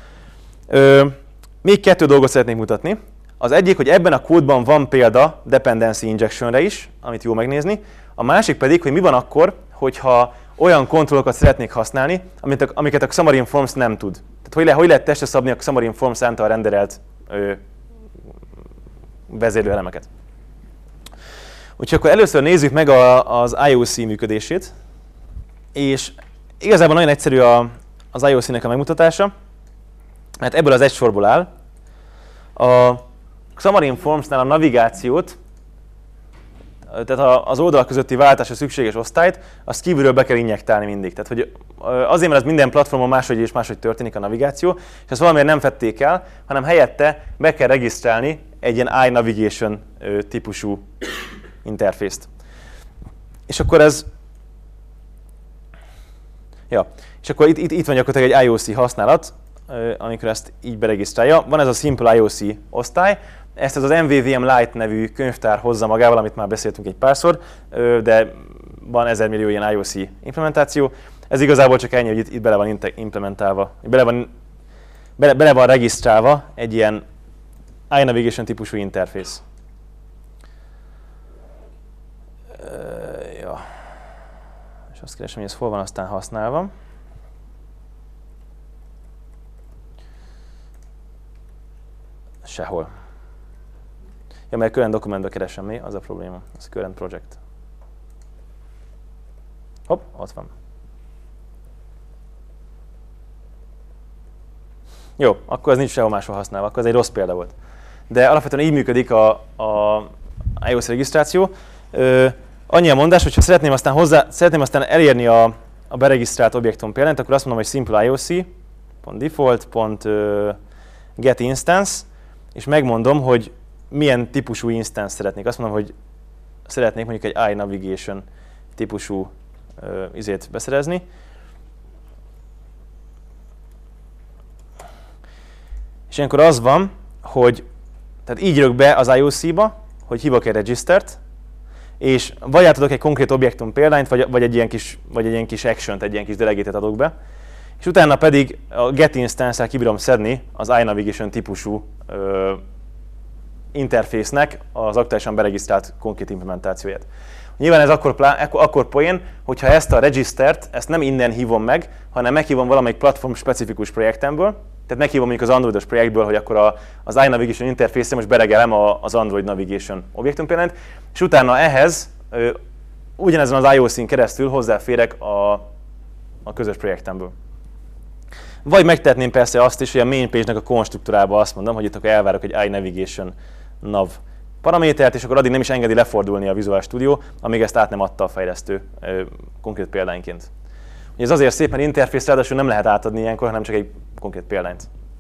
Speaker 1: Még kettő dolgot szeretnék mutatni. Az egyik, hogy ebben a kódban van példa dependency injectionre is, amit jó megnézni. A másik pedig, hogy mi van akkor, hogyha olyan kontrollokat szeretnék használni, amiket a Xamarin Forms nem tud. Tehát hogy lehet testre szabni a Xamarin Forms által renderelt vezérlőelemeket. Úgyhogy akkor először nézzük meg az IOC működését. És igazából nagyon egyszerű az IOC-nek a megmutatása, mert ebből az egy sorból áll. A Xamarin Forms-nál a navigációt, tehát az oldalak közötti váltásra szükséges osztályt, azt kívülről be kell injektálni mindig. Tehát, hogy azért, mert az minden platformon máshogy és máshogy történik a navigáció, és ezt valamiért nem fedték el, hanem helyette be kell regisztrálni egy ilyen iNavigation típusú interfészt. És akkor ez Ja, és akkor itt van gyakorlatilag egy IOC használat, amikor ezt így beregisztrálja. Van ez a Simple IOC osztály, ezt az MVVM Lite nevű könyvtár hozza magával, amit már beszéltünk egy párszor, de van 1000 millió ilyen IOC implementáció. Ez igazából csak ennyi, hogy itt bele van implementálva, bele van regisztrálva egy ilyen iNavigation típusú interfész. Ja. És azt keresem, hogy ez hol van aztán használva. Sehol. Ja, mert current documentbe keresem mi, az a probléma. Ez a current project. Hopp, ott van. Jó, akkor ez nincs sehol máshol használva, akkor ez egy rossz példa volt. De alapvetően így működik a iOS regisztráció. Annyi a mondás, hogy ha szeretném aztán elérni a beregisztrált objektum példányt, akkor azt mondom, hogy simple ioc.default.get instance, és megmondom, hogy milyen típusú instance szeretnék. Azt mondom, hogy szeretnék mondjuk egy iNavigation típusú izét beszerezni. És ilyenkor az van, hogy tehát így írok be az IOC-ba, hogy hívok egy registert, és vagy átadok egy konkrét objektum példányt, vagy egy ilyen kis action-t, egy ilyen kis delegatet adok be, és utána pedig a get instance-el kibírom szedni az iNavigation típusú interfésznek az aktuálisan beregisztrált konkrét implementációját. Nyilván ez akkor poén, hogyha ezt a registert, ezt nem innen hívom meg, hanem meghívom valamelyik platform specifikus projektemből, tehát meghívom mondjuk az Androidos projektből, hogy akkor az iNavigation interfészre most beregelem az Android Navigation objektum példányt, és utána ehhez ugyanezen az iOS-in keresztül hozzáférek a közös projektemből. Vagy megtehetném persze azt is, hogy a main page-nek a konstruktúrában azt mondom, hogy itt akkor elvárok egy iNavigation nav paramétert, és akkor addig nem is engedi lefordulni a Visual Studio, amíg ezt át nem adta a fejlesztő konkrét példányként. Ugye ez azért szép, mert interfész ráadásul nem lehet átadni ilyenkor, hanem csak egy konkrét példányt.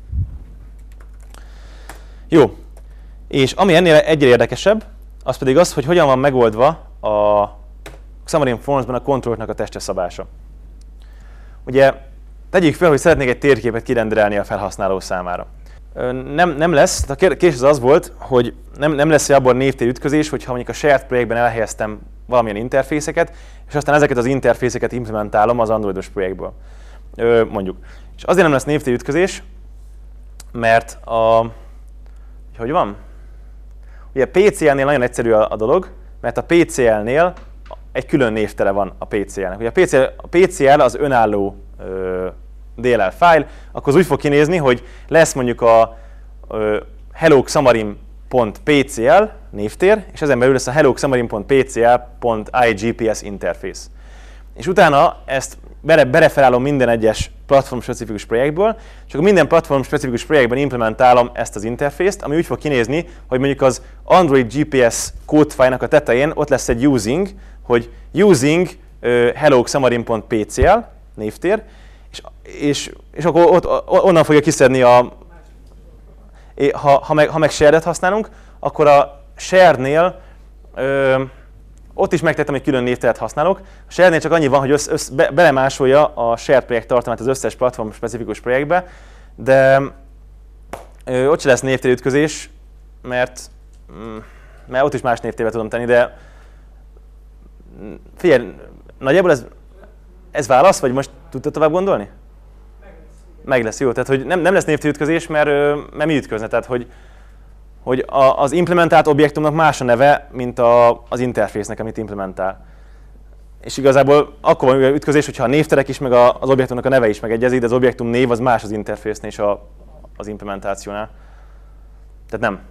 Speaker 1: Jó, és ami ennél egyre érdekesebb, az pedig az, hogy hogyan van megoldva a Xamarin Forms-ban a kontrolloknak a testre szabása. Ugye tegyük fel, hogy szeretnék egy térképet kirenderelni a felhasználó számára. Nem lesz, a kérdés az volt, hogy nem lesz abban névtér ütközés, hogyha mondjuk a shared projektben elhelyeztem valamilyen interfészeket, és aztán ezeket az interfészeket implementálom az Androidos projektből. Mondjuk. És azért nem lesz névtér ütközés, mert hogy van? Ugye a PCL-nél nagyon egyszerű a dolog, mert a PCL-nél egy külön névtere van a PCL-nek. Ugye a PCL az önálló DLL file, akkor az úgy fog kinézni, hogy lesz mondjuk a hello xamarin.pcl névtér, és ezen belül lesz a hello xamarin.pcl.igps interface. És utána ezt bereferálom minden egyes platform-specifikus projektből, és akkor minden platform-specifikus projektben implementálom ezt az interfészt, ami úgy fog kinézni, hogy mondjuk az Android GPS kódfájlnak a tetején ott lesz egy using, hogy using hello xamarin.pcl névtér, és akkor onnan fogja kiszedni ha meg shared-et használunk, akkor a share-nél ott is megtettem, hogy külön névteret használok. A share-nél csak annyi van, hogy belemásolja a shared projekt tartalmát az összes platform specifikus projektbe, de ott se lesz névtérütközés, mert ott is más névtérbe tudom tenni, de figyelj, nagyjából ez válasz, vagy most tudtad tovább gondolni? Meg lesz, jó. Tehát, hogy nem lesz névtérütközés, mert mi ütközne. Tehát, hogy az implementált objektumnak más a neve, mint az interfésznek, amit implementál. És igazából akkor van ütközés, hogyha a névterek is, meg az objektumnak a neve is megegyezik, de az objektum név az más az interfésznél és az implementációnál. Tehát nem.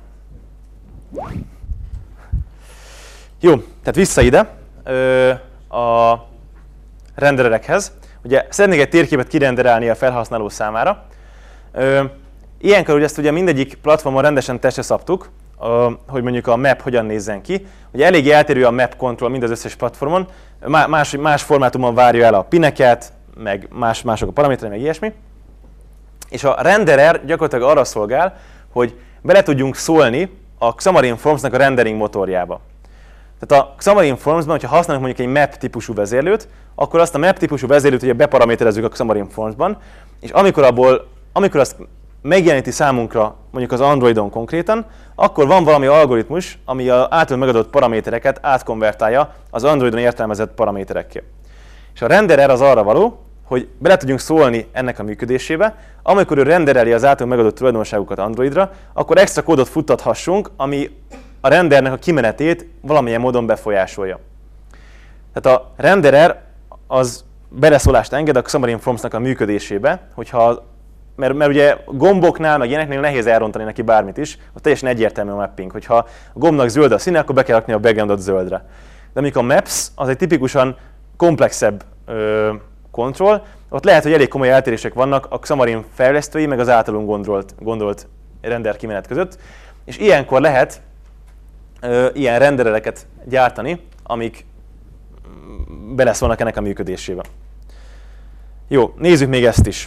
Speaker 1: Jó, tehát vissza ide a rendererekhez. Ugye szeretnék egy térképet kirenderelni a felhasználó számára. Ilyenkor ugye ezt ugye mindegyik platformon rendesen testre szabtuk, hogy mondjuk a map hogyan nézzen ki. Ugye eléggé eltérő a map control mind az összes platformon, más formátumon várja el a pineket, meg mások a paraméterek, meg ilyesmi. És a renderer gyakorlatilag arra szolgál, hogy bele tudjunk szólni a Xamarin Forms-nak a rendering motorjába. Tehát a Xamarin Forms-ban, hogyha használunk mondjuk egy map típusú vezérlőt, akkor azt a map típusú vezérlőt ugye beparaméterezzük a Xamarin Forms-ban, és amikor azt megjeleníti számunkra mondjuk az Androidon konkrétan, akkor van valami algoritmus, ami az által megadott paramétereket átkonvertálja az Androidon értelmezett paraméterekké. És a renderer az arra való, hogy bele tudjunk szólni ennek a működésébe, amikor ő rendereli az által megadott tulajdonságokat Androidra, akkor extra kódot futtathassunk, ami a rendernek a kimenetét valamilyen módon befolyásolja. Tehát a renderer az beleszólást enged a Xamarin Forms-nak a működésébe, mert ugye gomboknál, meg ilyeneknél nehéz elrontani neki bármit is, ott teljesen egyértelmű a mapping. Hogyha a gombnak zöld a színe, akkor be kell rakni a backgroundot zöldre. De amikor a Maps az egy tipikusan komplexebb control, ott lehet, hogy elég komoly eltérések vannak a Xamarin fejlesztői, meg az általunk gondolt render kimenet között, és ilyenkor lehet ilyen rendereleket gyártani, amik beleszólnak ennek a működésébe. Jó, nézzük még ezt is.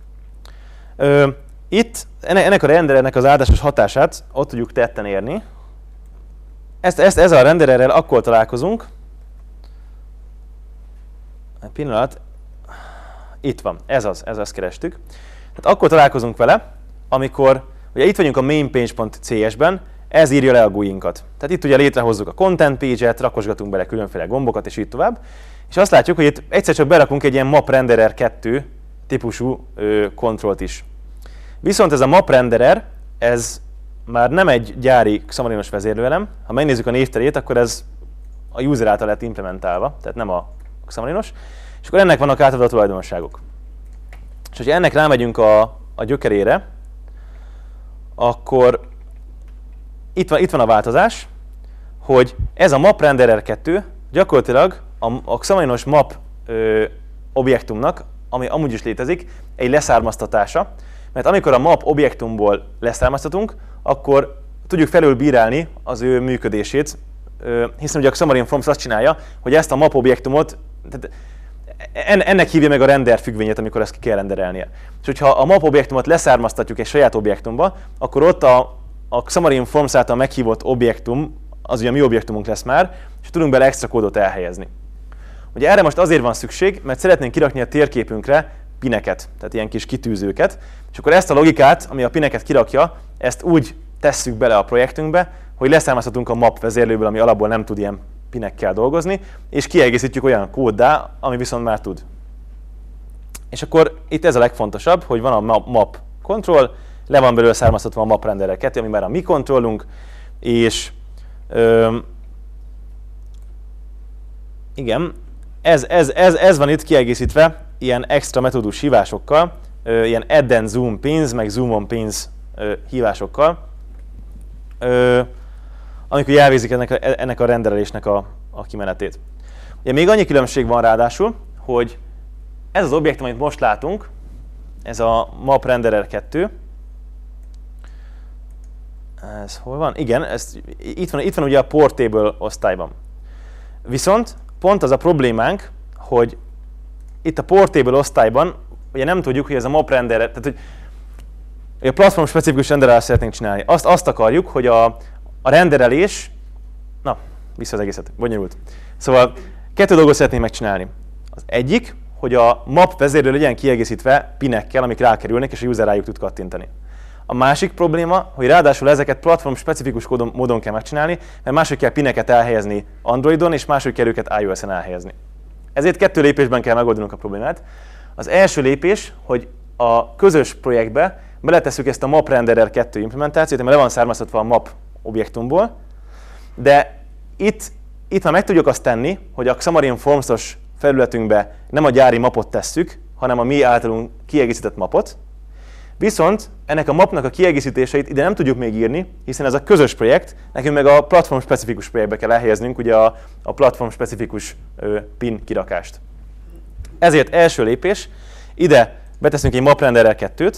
Speaker 1: Itt ennek a renderernek az áldásos hatását ott tudjuk tetten érni. Ezzel a rendererrel akkor találkozunk. Egy pillanat. Itt van, ez az kerestük. Tehát akkor találkozunk vele, amikor ugye itt vagyunk a mainpage.cs-ben, ez írja le a GUI-nkat. Tehát itt ugye létrehozzuk a content page-et, rakosgatunk bele különféle gombokat, és így tovább. És azt látjuk, hogy itt egyszer csak berakunk egy ilyen map renderer 2 típusú kontrollt is. Viszont ez a map renderer, ez már nem egy gyári Xamarinos vezérlőelem. Ha megnézzük a névterét, akkor ez a user által lett implementálva, tehát nem a Xamarinos. És akkor ennek vannak átadva a tulajdonságok. És hogyha ennek rámegyünk a gyökerére, akkor itt van a változás, hogy ez a map renderer 2 gyakorlatilag a Xamarinos map objektumnak, ami amúgy is létezik, egy leszármaztatása, mert amikor a map objektumból leszármaztatunk, akkor tudjuk felülbírálni az ő működését, hiszen ugye a Xamarin Forms azt csinálja, hogy ezt a map objektumot, ennek hívja meg a render függvényet, amikor ezt ki kell renderelnie. És hogyha a map objektumot leszármaztatjuk egy saját objektumba, akkor ott a Xamarin Forms által meghívott objektum, az ugye a mi objektumunk lesz már, és tudunk bele extra kódot elhelyezni. Ugye erre most azért van szükség, mert szeretnénk kirakni a térképünkre pineket, tehát ilyen kis kitűzőket, és akkor ezt a logikát, ami a pineket kirakja, ezt úgy tesszük bele a projektünkbe, hogy leszármaztatunk a map vezérlőből, ami alapból nem tud ilyen pinekkel dolgozni, és kiegészítjük olyan kóddá, ami viszont már tud. És akkor itt ez a legfontosabb, hogy van a map control, le van belőle származtatva a map renderer 2, ami már a mi kontrollunk, és igen, ez van itt kiegészítve ilyen extra metódus hívásokkal, ilyen add and zoom pins, meg zoom on pins hívásokkal, amikor elvégzik ennek a renderelésnek a kimenetét. Ugye még annyi különbség van ráadásul, hogy ez az objektum, amit most látunk, ez a map renderer 2, ez hol van? Igen, itt van ugye a portable osztályban. Viszont pont az a problémánk, hogy itt a portable osztályban ugye nem tudjuk, hogy ez a map renderer, tehát hogy a platform specifikus renderelást szeretnénk csinálni. Azt akarjuk, hogy a renderelés, na, vissza az egészet, bonyolult. Szóval 2 dolgot szeretnénk megcsinálni. Az egyik, hogy a map vezérlő legyen kiegészítve pinekkel, amik rákerülnek, és a user rájuk tud kattintani. A másik probléma, hogy ráadásul ezeket platform specifikus módon kell megcsinálni, mert máshogy kell pineket elhelyezni Androidon, és máshogy kell őket iOS-en elhelyezni. Ezért 2 lépésben kell megoldanunk a problémát. Az első lépés, hogy a közös projektbe beletesszük ezt a map renderer 2 implementációt, ami le van származtatva a map objektumból, de itt már meg tudjuk azt tenni, hogy a Xamarin Forms-os felületünkbe nem a gyári mapot tesszük, hanem a mi általunk kiegészített mapot. Viszont ennek a mapnak a kiegészítéseit ide nem tudjuk még írni, hiszen ez a közös projekt, nekünk meg a platform-specifikus projektbe kell elhelyeznünk ugye a platform-specifikus pin kirakást. Ezért első lépés, ide beteszünk egy map renderer 2-t,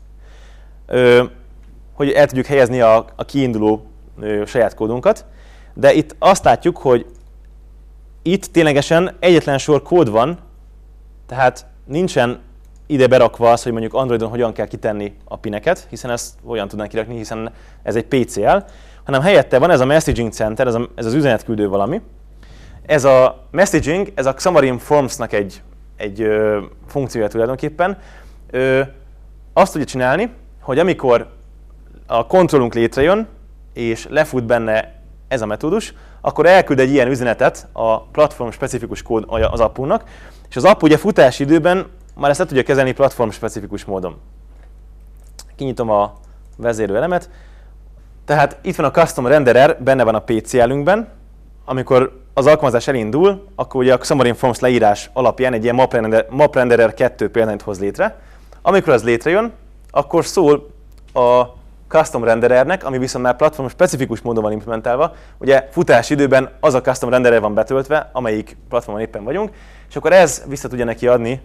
Speaker 1: hogy el tudjuk helyezni a kiinduló saját kódunkat, de itt azt látjuk, hogy itt ténylegesen egyetlen sor kód van, tehát nincsen ide berakva az, hogy mondjuk Androidon hogyan kell kitenni a pineket, hiszen ezt olyan tudnánk kirakni, hiszen ez egy PCL, hanem helyette van ez a messaging center, ez az üzenetküldő valami. Ez a messaging, ez a Xamarin Forms-nak egy funkciója tulajdonképpen. Azt tudja csinálni, hogy amikor a kontrollunk létrejön, és lefut benne ez a metódus, akkor elküld egy ilyen üzenetet a platform specifikus kód az appunknak, és az app ugye futási időben már ezt le tudja kezelni platform specifikus módon. Kinyitom a vezérlőelemet. Tehát itt van a custom renderer, benne van a PCL-ünkben. Amikor az alkalmazás elindul, akkor ugye a Xamarin Forms leírás alapján egy ilyen map renderer 2 példányt hoz létre. Amikor az létrejön, akkor szól a custom renderernek, ami viszont már platform specifikus módon van implementálva. Ugye futási időben az a custom renderer van betöltve, amelyik platformon éppen vagyunk, és akkor ez vissza tudja neki adni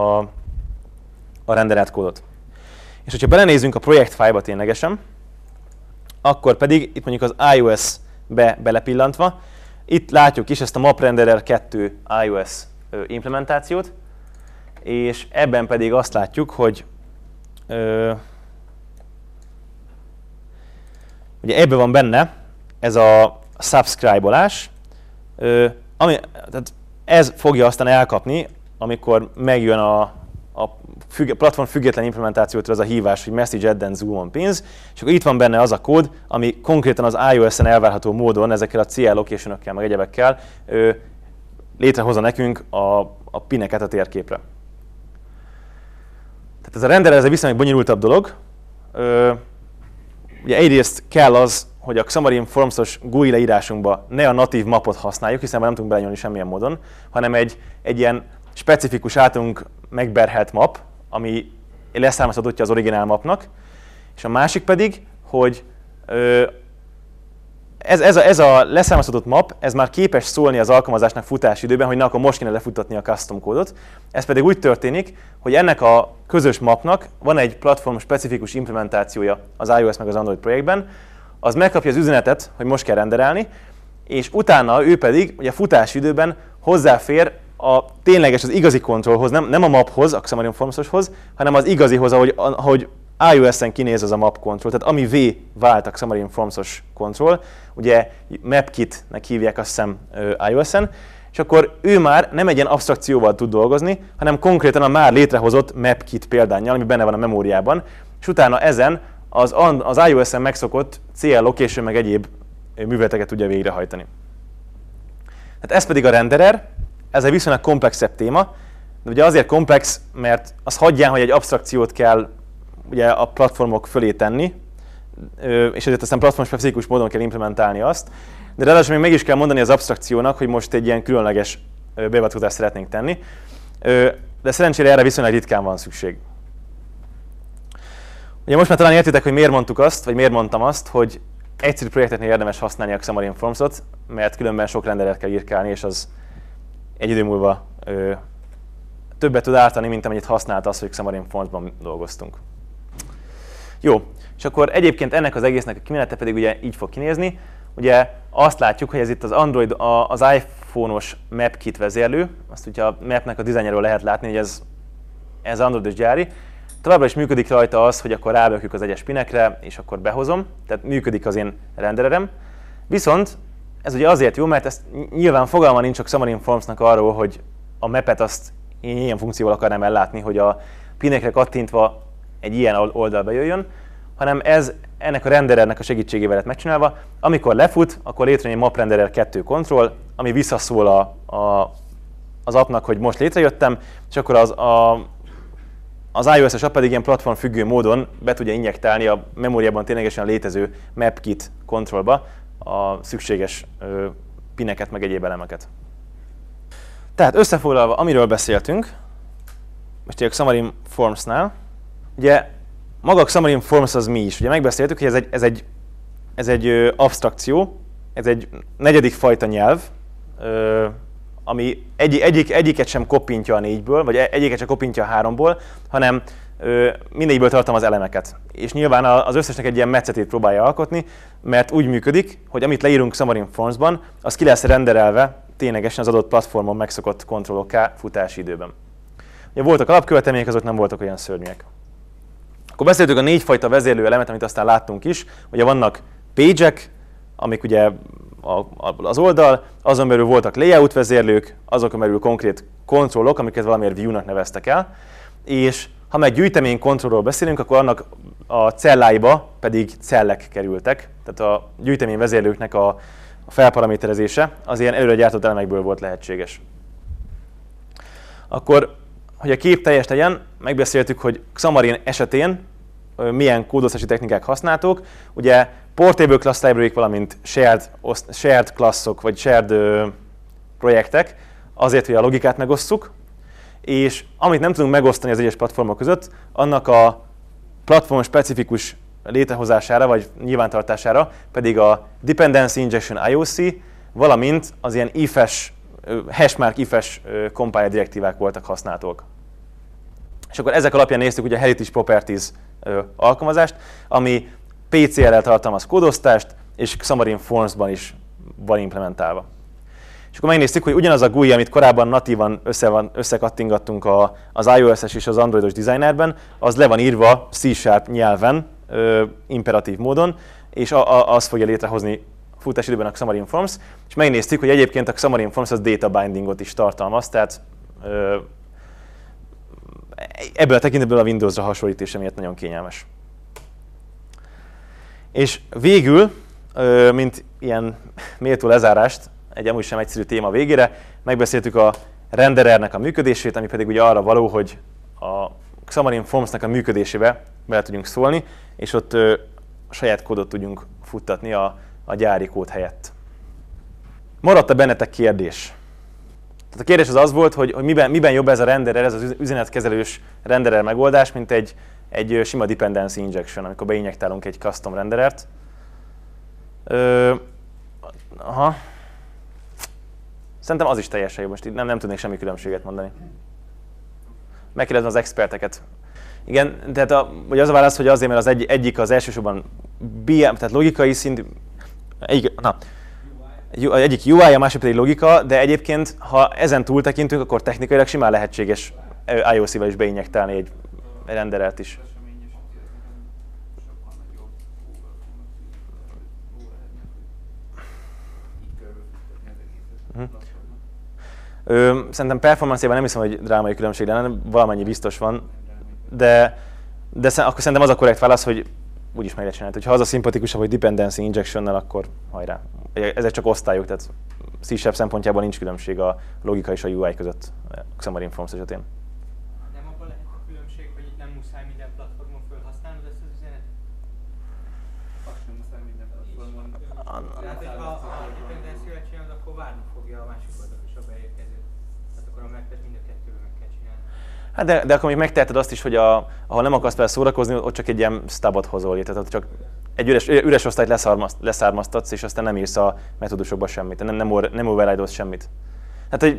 Speaker 1: a renderelt kódot. És hogyha belenézünk a projekt fájlba ténylegesen, akkor pedig itt mondjuk az iOS-be belepillantva, itt látjuk is ezt a MapRenderer 2 iOS implementációt, és ebben pedig azt látjuk, hogy ugye ebben van benne ez a subscribe-olás, tehát ez fogja aztán elkapni, amikor megjön a platform független implementációtól az a hívás, hogy message add and zoom on pins, és akkor itt van benne az a kód, ami konkrétan az iOS-en elvárható módon ezekkel a CL location-ökkel, meg egyebekkel létrehozza nekünk a pineket a térképre. Tehát ez a renderer, ez egy viszonylag bonyolultabb dolog. Ugye egyrészt kell az, hogy a Xamarin Forms-os GUI leírásunkba ne a natív mapot használjuk, hiszen már nem tudunk belenyúlni semmilyen módon, hanem egy ilyen specifikus általunk megberhelt map, ami leszármazhatottja az originál mapnak, és a másik pedig, hogy ez a leszármazhatott map, ez már képes szólni az alkalmazásnak futási időben, hogy na, akkor most kéne lefuttatni a custom kódot. Ez pedig úgy történik, hogy ennek a közös mapnak van egy platform specifikus implementációja az iOS meg az Android projektben, az megkapja az üzenetet, hogy most kell renderelni, és utána ő pedig ugye futási időben hozzáfér a tényleges, az igazi kontrollhoz, nem a maphoz, a Xamarin Forms-oshoz, hanem az igazihoz, ahogy iOS-en kinéz az a map control, tehát ami V vált a Xamarin Forms-os control, ugye MapKit-nek hívják azt hiszem iOS-en, és akkor ő már nem egy ilyen absztrakcióval tud dolgozni, hanem konkrétan a már létrehozott MapKit példánnyal, ami benne van a memóriában, és utána ezen az iOS-en megszokott CL location meg egyéb műveleteket tudja végrehajtani. Tehát ez pedig a renderer, ez egy viszonylag komplexebb téma, de ugye azért komplex, mert az hagyján, hogy egy absztrakciót kell ugye a platformok fölé tenni, és ezért aztán platform-specifikus módon kell implementálni azt, de ráadásul még meg is kell mondani az absztrakciónak, hogy most egy ilyen különleges beavatkozást szeretnénk tenni, de szerencsére erre viszonylag ritkán van szükség. Ugye most már talán értitek, hogy miért mondtuk azt, vagy miért mondtam azt, hogy egyszerű projekteknél érdemes használni a Xamarin Forms-ot, mert különben sok renderert kell írkálni, és az egy idő múlva többet tud ártani, mint amennyit használt az, hogy Xamarin Forms-ban dolgoztunk. Jó, és akkor egyébként ennek az egésznek a kimenete pedig ugye így fog kinézni. Ugye azt látjuk, hogy ez itt az Android, az iPhone-os MapKit vezérlő, azt ugye a mapnek a dizájnjáról lehet látni, hogy ez Androidos gyári. Továbbra is működik rajta az, hogy akkor rábökjük az egyes pinekre, és akkor behozom, tehát működik az én rendererem. Viszont ez ugye azért jó, mert ezt nyilván fogalma nincs a Xamarin Forms-nak arról, hogy a mapet azt én ilyen funkcióval akarnám ellátni, hogy a pinekre kattintva egy ilyen oldalba jöjjön, hanem ez ennek a renderernek a segítségével lett megcsinálva. Amikor lefut, akkor létrejön egy MapRenderer 2 control, ami visszaszól az appnak, hogy most létrejöttem, és akkor az iOS-es app pedig ilyen platform függő módon be tudja injektálni a memóriában ténylegesen létező MapKit controlba a szükséges pineket, meg egyéb elemeket. Tehát összefoglalva, amiről beszéltünk, most a Xamarin Forms-nál, ugye maga a Xamarin Forms az mi is? Ugye megbeszéltük, hogy ez egy absztrakció, ez egy negyedik fajta nyelv, ami egyiket sem kopintja a 4-ből, vagy egyiket sem kopintja a 3-ból, hanem mindegyikből tartalmaz elemeket. És nyilván az összesnek egy ilyen metszetét próbálja alkotni, mert úgy működik, hogy amit leírunk Xamarin Forms-ban, az ki lesz renderelve ténylegesen az adott platformon megszokott kontrollokká futási időben. Ugye voltak alapkövetelmények, azok nem voltak olyan szörnyűek. Akkor beszéltük a 4 fajta vezérlő elemet, amit aztán láttunk is. Ugye vannak page-ek, amik ugye az oldal, azon belül voltak layout vezérlők, azokon belül konkrét kontrollok, amiket valamiért view-nak neveztek el, és ha meg gyűjtemény kontrollról beszélünk, akkor annak a celláiba pedig cellek kerültek, tehát a gyűjtemény vezérlőknek a felparaméterezése az ilyen előre gyártott elemekből volt lehetséges. Akkor, hogy a kép teljes legyen, megbeszéltük, hogy Xamarin esetén milyen kódoztatási technikák használhatók. Ugye portable class library-k, valamint shared classok, vagy shared projektek, azért, hogy a logikát megosszuk, és amit nem tudunk megosztani az egyes platformok között, annak a platform specifikus létrehozására, vagy nyilvántartására pedig a Dependency Injection IOC, valamint az ilyen if-es, hashmark if-es compile direktívák voltak használhatók. És akkor ezek alapján néztük ugye a Heritage Properties alkalmazást, ami PCL-rel tartalmaz kódosztást, és Xamarin Forms-ban is van implementálva. És akkor megnéztük, hogy ugyanaz a GUI, amit korábban natívan összekattingattunk az iOS-es és az Androidos designerben, az le van írva C# nyelven, imperatív módon, és az fogja létrehozni futás időben a Xamarin Forms, és megnéztük, hogy egyébként a Xamarin Forms az data bindingot is tartalmaz, tehát ebből a tekintetből a Windowsra hasonlítása miatt nagyon kényelmes. És végül, mint ilyen méltó lezárást, egy amúgy sem egyszerű téma végére, megbeszéltük a renderernek a működését, ami pedig ugye arra való, hogy a Xamarin Formsnak a működésébe bele tudjunk szólni, és ott a saját kódot tudjunk futtatni a gyári kód helyett. Maradt-e bennetek kérdés? Tehát a kérdés az volt, hogy miben jobb ez a renderer, ez az üzenetkezelős renderer megoldás, mint egy sima dependency injection, amikor beinjektálunk egy custom renderert. Szerintem az is teljesen jó, most itt nem tudnék semmi különbséget mondani. Megkérdezem az experteket. Igen, tehát vagy az a válasz, hogy azért, mert az egyik az elsősorban tehát logikai szint, egyik UI, a másik pedig logika, de egyébként, ha ezen túl tekintünk, akkor technikailag simán lehetséges IOC-val is beinjektálni egy renderert is. Szerintem performance-ében nem hiszem, hogy drámai különbség lenne, valamennyi biztos van, de akkor szerintem az a korrekt válasz, hogy úgyis meg lehet csinálni. Ha az a szimpatikusabb, hogy dependency injection-nel, akkor hajrá. Ezek csak osztályok, tehát C# szempontjából nincs különbség a logika és a UI között a Xamarin Forms esetén.
Speaker 2: Nem abban lehet a különbség, hogy itt nem muszáj minden platformon felhasználnod ezt az üzenetet?
Speaker 3: Azt nem muszáj minden platformon.
Speaker 2: Tehát, hogyha a dependency-vel csinálod, akkor várni fogja a másik oldalt is a beérkezőt. Tehát akkor a megtett mind a kettőről meg kell csinálni.
Speaker 1: Hát de akkor még megteheted azt is, hogy ahol nem akarsz vele szórakozni, ott csak egy ilyen stubot hozol, tehát ott csak egy üres osztályt leszármaztatsz, és aztán nem írsz a metódusokba semmit, nem override-olsz semmit. Hát, hogy...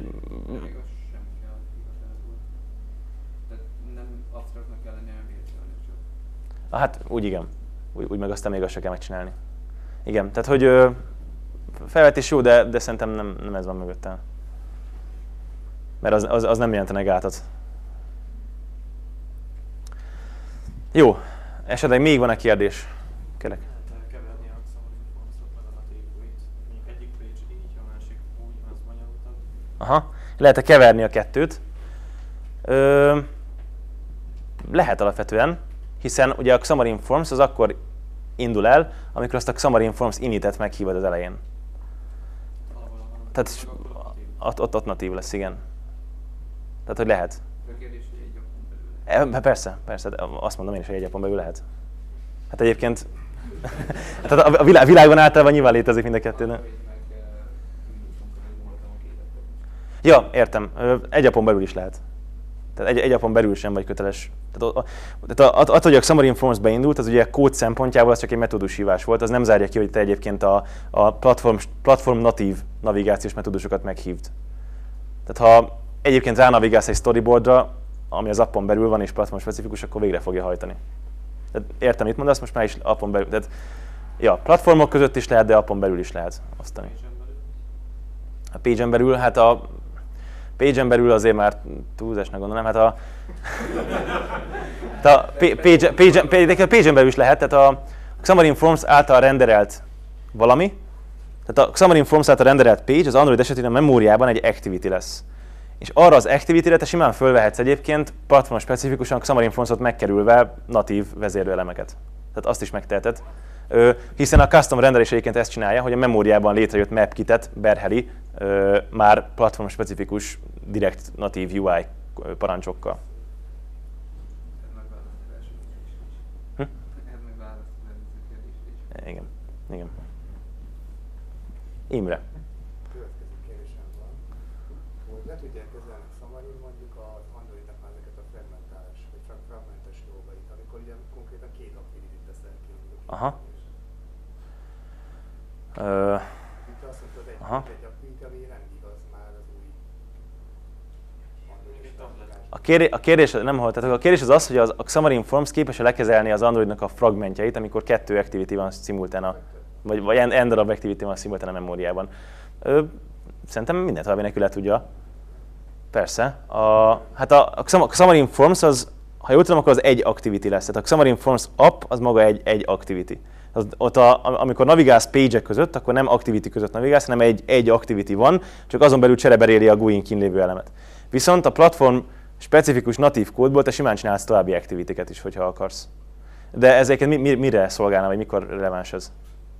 Speaker 3: Nem absztraktnak kell lenni, olyan virtuális csak.
Speaker 1: Hát úgy igen. Úgy meg aztán még azt se kell megcsinálni. Igen, tehát hogy felvetés jó, de szerintem nem ez van mögöttem. Mert az nem jelentene gátat. Jó, esetleg még van egy kérdés? Kérlek.
Speaker 4: Lehet keverni a Xamarin Forms-ot meg a natívait. Mondjuk egyik page így, a másik úgy, az bonyolultabb.
Speaker 1: Aha, lehet-e keverni a kettőt? Lehet alapvetően, hiszen ugye a Xamarin Forms az akkor indul el, amikor azt a Xamarin Forms init-et meghívod az elején. Tehát ott natív lesz, igen. Tehát, hogy lehet.
Speaker 3: A kérdés, hogy egy appon belül.
Speaker 1: Persze, azt mondom én is, hogy egy appon belül lehet. Hát egyébként tehát a világban általában nyilván létezik mind a kettő, ne? Ja, értem. Egy appon belül is lehet. Tehát egy appon belül sem vagy köteles. Tehát attól, hogy a Xamarin Forms beindult, az ugye kód szempontjából az csak egy metódushívás volt, az nem zárja ki, hogy te egyébként a platform natív navigációs metódusokat meghívd. Tehát ha egyébként ránavigálsz egy storyboardra, ami az appon belül van és platform specifikus, akkor végre fogja hajtani. Tehát értem, mit mondasz, most már is appon belül. Tehát, ja, platformok között is lehet, de appon belül is lehet osztani. A page-en belül, hát a page-en belül azért már túlzásnak gondolom, hát a page-en belül is lehet, tehát a Xamarin Forms által renderelt valami, Tehát a Xamarin Forms által renderelt page az Android esetében a memóriában egy activity lesz. És arra az activity-re te simán fölvehetsz egyébként platform specifikusan Xamarin Forms-ot megkerülve natív vezérlőelemeket. Tehát azt is megteheted. Hiszen a custom rendelés egyébként ezt csinálja, hogy a memóriában létrejött mapkitet berheli már platform specifikus direkt natív UI parancsokkal. Igen. Igen. Imre.
Speaker 5: Következő kérdésem van, hogy le tudják kezelni Xamarin mondjuk az Androidnak már ezeket a fragmentes dolgait, amikor ugye konkrétan két aktivitit teszel ki.
Speaker 1: Aha.
Speaker 5: Itt azt mondtad, egy aktivit, ami nem igaz már az új Android.
Speaker 1: A kérdés nem hol, tehát a kérdés az az, hogy a Xamarin Forms képes lekezelni az Androidnak a fragmentjait, amikor kettő activity van szimultán vagy n darab activity van szimultán a memóriában. Szerintem minden további le tudja. Persze. Hát a Xamarin Forms az, ha jól tudom, akkor az egy activity lesz. Tehát a Xamarin Forms app az maga egy activity. Ott amikor navigálsz page-ek között, akkor nem activity között navigálsz, hanem egy activity van, csak azon belül csereberéli a GUI-n kínlévő elemet. Viszont a platform specifikus natív kódból te simán csinálsz további activity-ket is, hogyha akarsz. De ezeket mire szolgálna, vagy mikor releváns ez?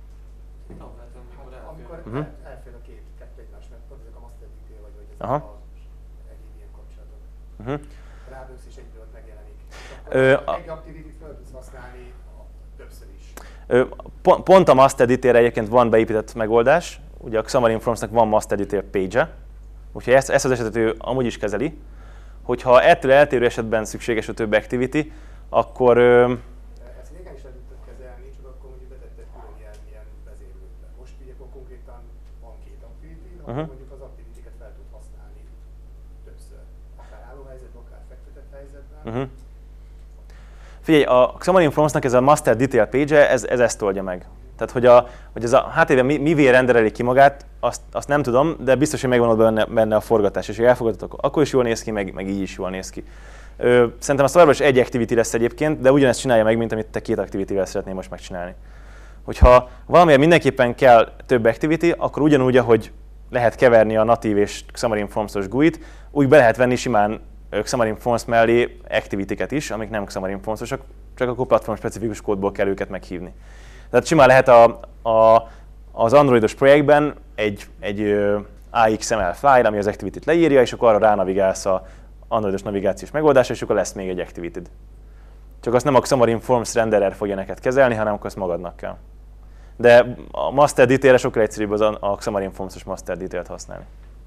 Speaker 5: Amikor elfér a kettő egymás mellett, ezek a master detail vagy ezek egyéb ilyen kapcsolatok. Rádősz és egyből ott megjelenik. Egy activity-t fel tudsz használni többször is.
Speaker 1: Pont a master detailre egyébként van beépített megoldás. Ugye a Xamarin Forms-nak van master detail page-e, úgyhogy ezt az esetet ő amúgy is kezeli. Hogyha ettől eltérő esetben szükséges a több activity, akkor
Speaker 5: ezt régen is el tudtad kezelni, csak akkor mondjuk betetted külön ilyen vezérlőkbe. Most ugye akkor konkrétan van két activity, akkor mondjuk az activity-ket fel tud használni többször. Akár álló helyzetben, akár fektetett helyzetben.
Speaker 1: Figyelj, a Xamarin Forms-nak ez a master detail page-e, ez ezt oldja meg. Tehát, hogy ez a HTML mivé rendereli ki magát, azt nem tudom, de biztos, hogy megvan ott benne a forgatás, és hogy elfogadod, akkor is jól néz ki, meg így is jól néz ki. Szerintem az továbbra is egy activity lesz egyébként, de ugyanezt csinálja meg, mint amit te két activity-vel szeretnél most megcsinálni. Hogyha valamiért mindenképpen kell több activity, akkor ugyanúgy, ahogy lehet keverni a natív és Xamarin Forms-os GUI-t, úgy be lehet venni simán Xamarin Forms mellé activity-ket is, amik nem Xamarin Forms-osak, csak akkor platform-specifikus kódból kell őket meghívni. Tehát simán lehet az androidos projektben egy AXML file, ami az activity-t leírja, és akkor arra ránavigálsz az androidos navigációs megoldásra, és akkor lesz még egy activity-d. Csak azt nem a Xamarin Forms renderer fogja neked kezelni, hanem akkor azt magadnak kell. De a master detail-re sokkal egyszerűbb a Xamarin Forms-os master detail-t használni.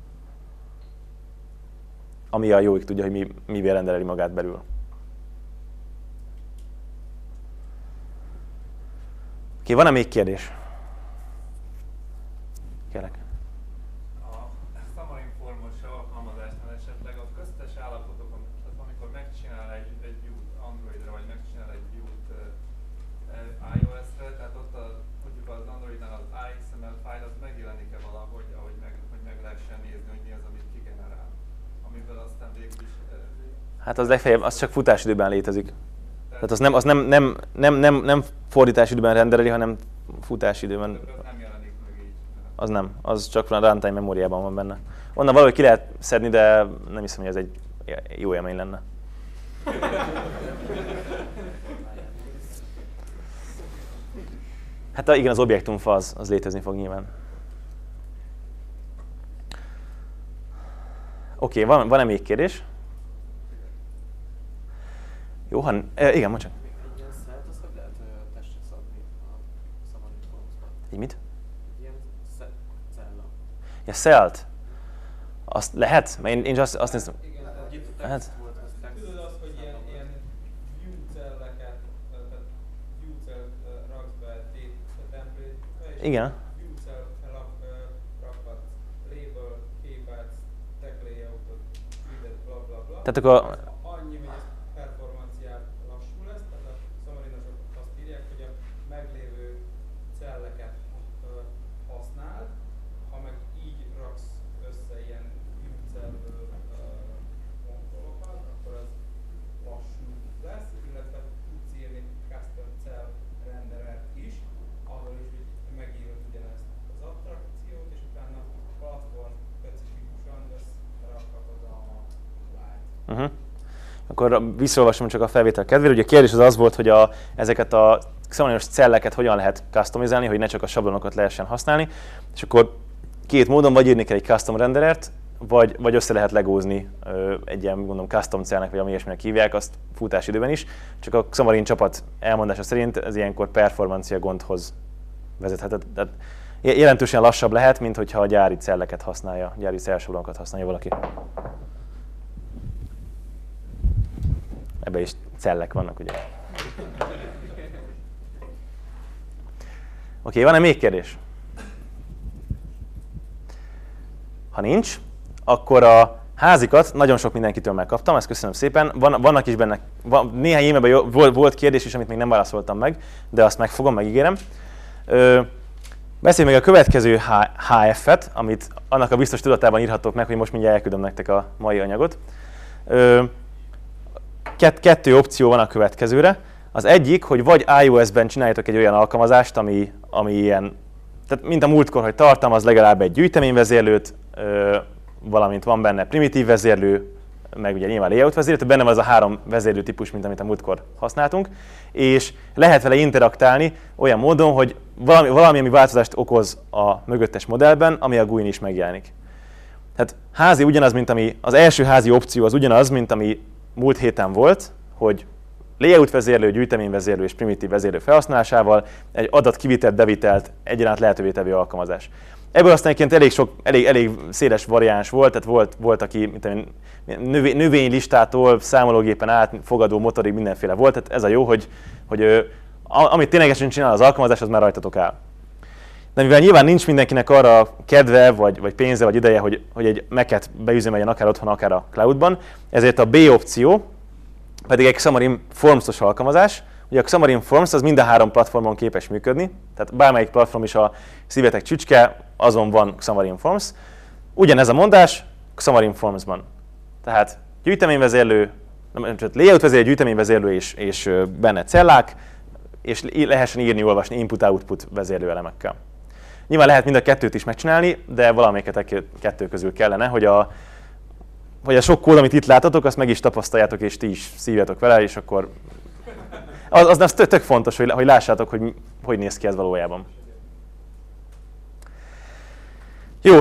Speaker 1: Ami a jóig tudja, hogy mivel rendereli magát belül. Oké, van-e még kérdés? Kérlek.
Speaker 4: A Xamarin Formos alkalmazásnál esetleg a köztes állapotokon, tehát amikor megcsinál egy view-t Androidra, vagy megcsinál egy view-t iOS-re, tehát ott mondjuk az Androidnál az AXML file az megjelenik-e valahogy, hogy meg lehessen nézni, hogy mi az, amit kigenerál, amiből aztán végül is...
Speaker 1: Hát az legfeljebb, az csak futásidőben létezik. Tehát az nem fordításidőben rendereli, hanem futásidőben.
Speaker 4: Nem jelenik meg így.
Speaker 1: Az nem, az csak a runtime memóriában van benne. Onnan valahogy ki lehet szedni, de nem hiszem, hogy ez egy jó élmény lenne. Hát igen, az objektumfa az létezni fog nyilván. Oké, van-e még kérdés? Jó, igen, mondj csak.
Speaker 3: Egy ilyen szelt, azt hogy lehet testre szabni a Xamarin Forms-ban?
Speaker 1: Egy mit?
Speaker 3: Egy ilyen cella.
Speaker 1: Ja, celt. Azt lehet? Mert én azt néztem.
Speaker 2: Igen,
Speaker 3: Hogy itt a
Speaker 1: Hát.
Speaker 3: text volt, az text.
Speaker 2: tudod azt, hogy ilyen view celleket, tehát view cell raksz be template-be, és
Speaker 1: Igen.
Speaker 2: view cell rakhatsz label, képet, tag layoutot, grid-et, bla bla bla.
Speaker 1: Tehát akkor
Speaker 2: Annyi, hogy ez performanciát lassú lesz, tehát a Xamarinosok azt írják, hogy a meglévő celleket használd, ha meg így raksz össze ilyen view cellből kontrollokat, akkor az lassú lesz, illetve tudsz írni custom cell renderert is, ahol is megírod ugyanezt az abstrakciót,
Speaker 1: akkor visszaolvasom csak a felvétel kedvére. Ugye a kérdés az volt, hogy ezeket a Xamarinos celleket hogyan lehet customizálni, hogy ne csak a sablonokat lehessen használni. És akkor két módon, vagy írni kell egy custom renderert, vagy össze lehet legózni egy ilyen, gondolom, custom cellnek, vagy ami ilyesminek hívják, azt futásidőben is. Csak a Xamarin csapat elmondása szerint ez ilyenkor performancia gondhoz vezethet. Tehát jelentősen lassabb lehet, mint hogyha a gyári celleket használja, gyári cellsablonokat használja valaki. Ebben is cellek vannak, ugye? Oké, van-e még kérdés? Ha nincs, akkor a házikat nagyon sok mindenkitől megkaptam, ezt köszönöm szépen. Vannak is benne, néhány évben volt kérdés is, amit még nem válaszoltam meg, de azt megfogom, megígérem. Beszélj meg a következő HF-et, amit annak a biztos tudatában írhatok meg, hogy most mindjárt elküldöm nektek a mai anyagot. Kettő opció van a következőre. Az egyik, hogy vagy iOS-ben csináljátok egy olyan alkalmazást, ami ilyen, tehát mint a múltkor, hogy tartalmaz legalább egy gyűjteményvezérlőt, valamint van benne primitív vezérlő, meg ugye nyilván layout vezérlő, benne van az a 3 vezérlő típus, mint amit a múltkor használtunk, és lehet vele interaktálni olyan módon, hogy valami ami változást okoz a mögöttes modellben, ami a GUI-n is megjelenik. Tehát házi ugyanaz, mint az első házi opció az ugyanaz, mint ami múlt héten volt, hogy layout vezérlő, gyűjteményvezérlő és primitív vezérlő felhasználásával egy adatkivitelt, bevitelt egyaránt lehetővé tevő alkalmazás. Ebből aztán egyébként elég széles variáns volt, tehát volt aki növénylistától számológépen át fogadó motorig mindenféle volt, tehát ez a jó, hogy amit ténylegesen csinál az alkalmazás, az már rajtatok áll. De mivel nyilván nincs mindenkinek arra kedve, vagy pénze, vagy ideje, hogy egy Mac-et beüzemeljen akár otthon, akár a cloudban, ezért a B opció pedig egy Xamarin Forms-os alkalmazás. Ugye a Xamarin Forms az mind a 3 platformon képes működni, tehát bármelyik platform is a szívetek csücske, azon van Xamarin Forms. Ugyanez a mondás Xamarin Formsban. Tehát gyűjteményvezérlő, layout vezérlő, gyűjteményvezérlő és benne cellák, és lehessen írni, olvasni input-output vezérlő elemekkel. Nyilván lehet mind a kettőt is megcsinálni, de valamelyiket kettő közül kellene, hogy a sok kód, amit itt látatok, azt meg is tapasztaljátok, és ti is szívjatok vele, és akkor az tök fontos, hogy lássátok, hogy néz ki ez valójában. Jó,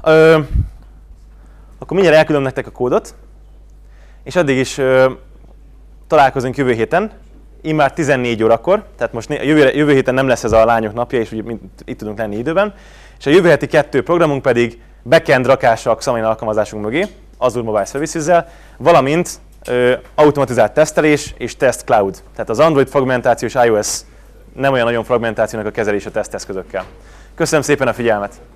Speaker 1: akkor mindjárt elküldöm nektek a kódot, és addig is találkozunk jövő héten, immár 14 órakor, tehát most jövő héten nem lesz ez a lányok napja, és úgy itt tudunk lenni időben, és a jövő heti 2 programunk pedig backend rakása a Xamarin alkalmazásunk mögé, Azure Mobile Services-zel, valamint automatizált tesztelés és test cloud. Tehát az Android fragmentáció és iOS nem olyan nagyon fragmentációnak a kezelése teszteszközökkel. Köszönöm szépen a figyelmet!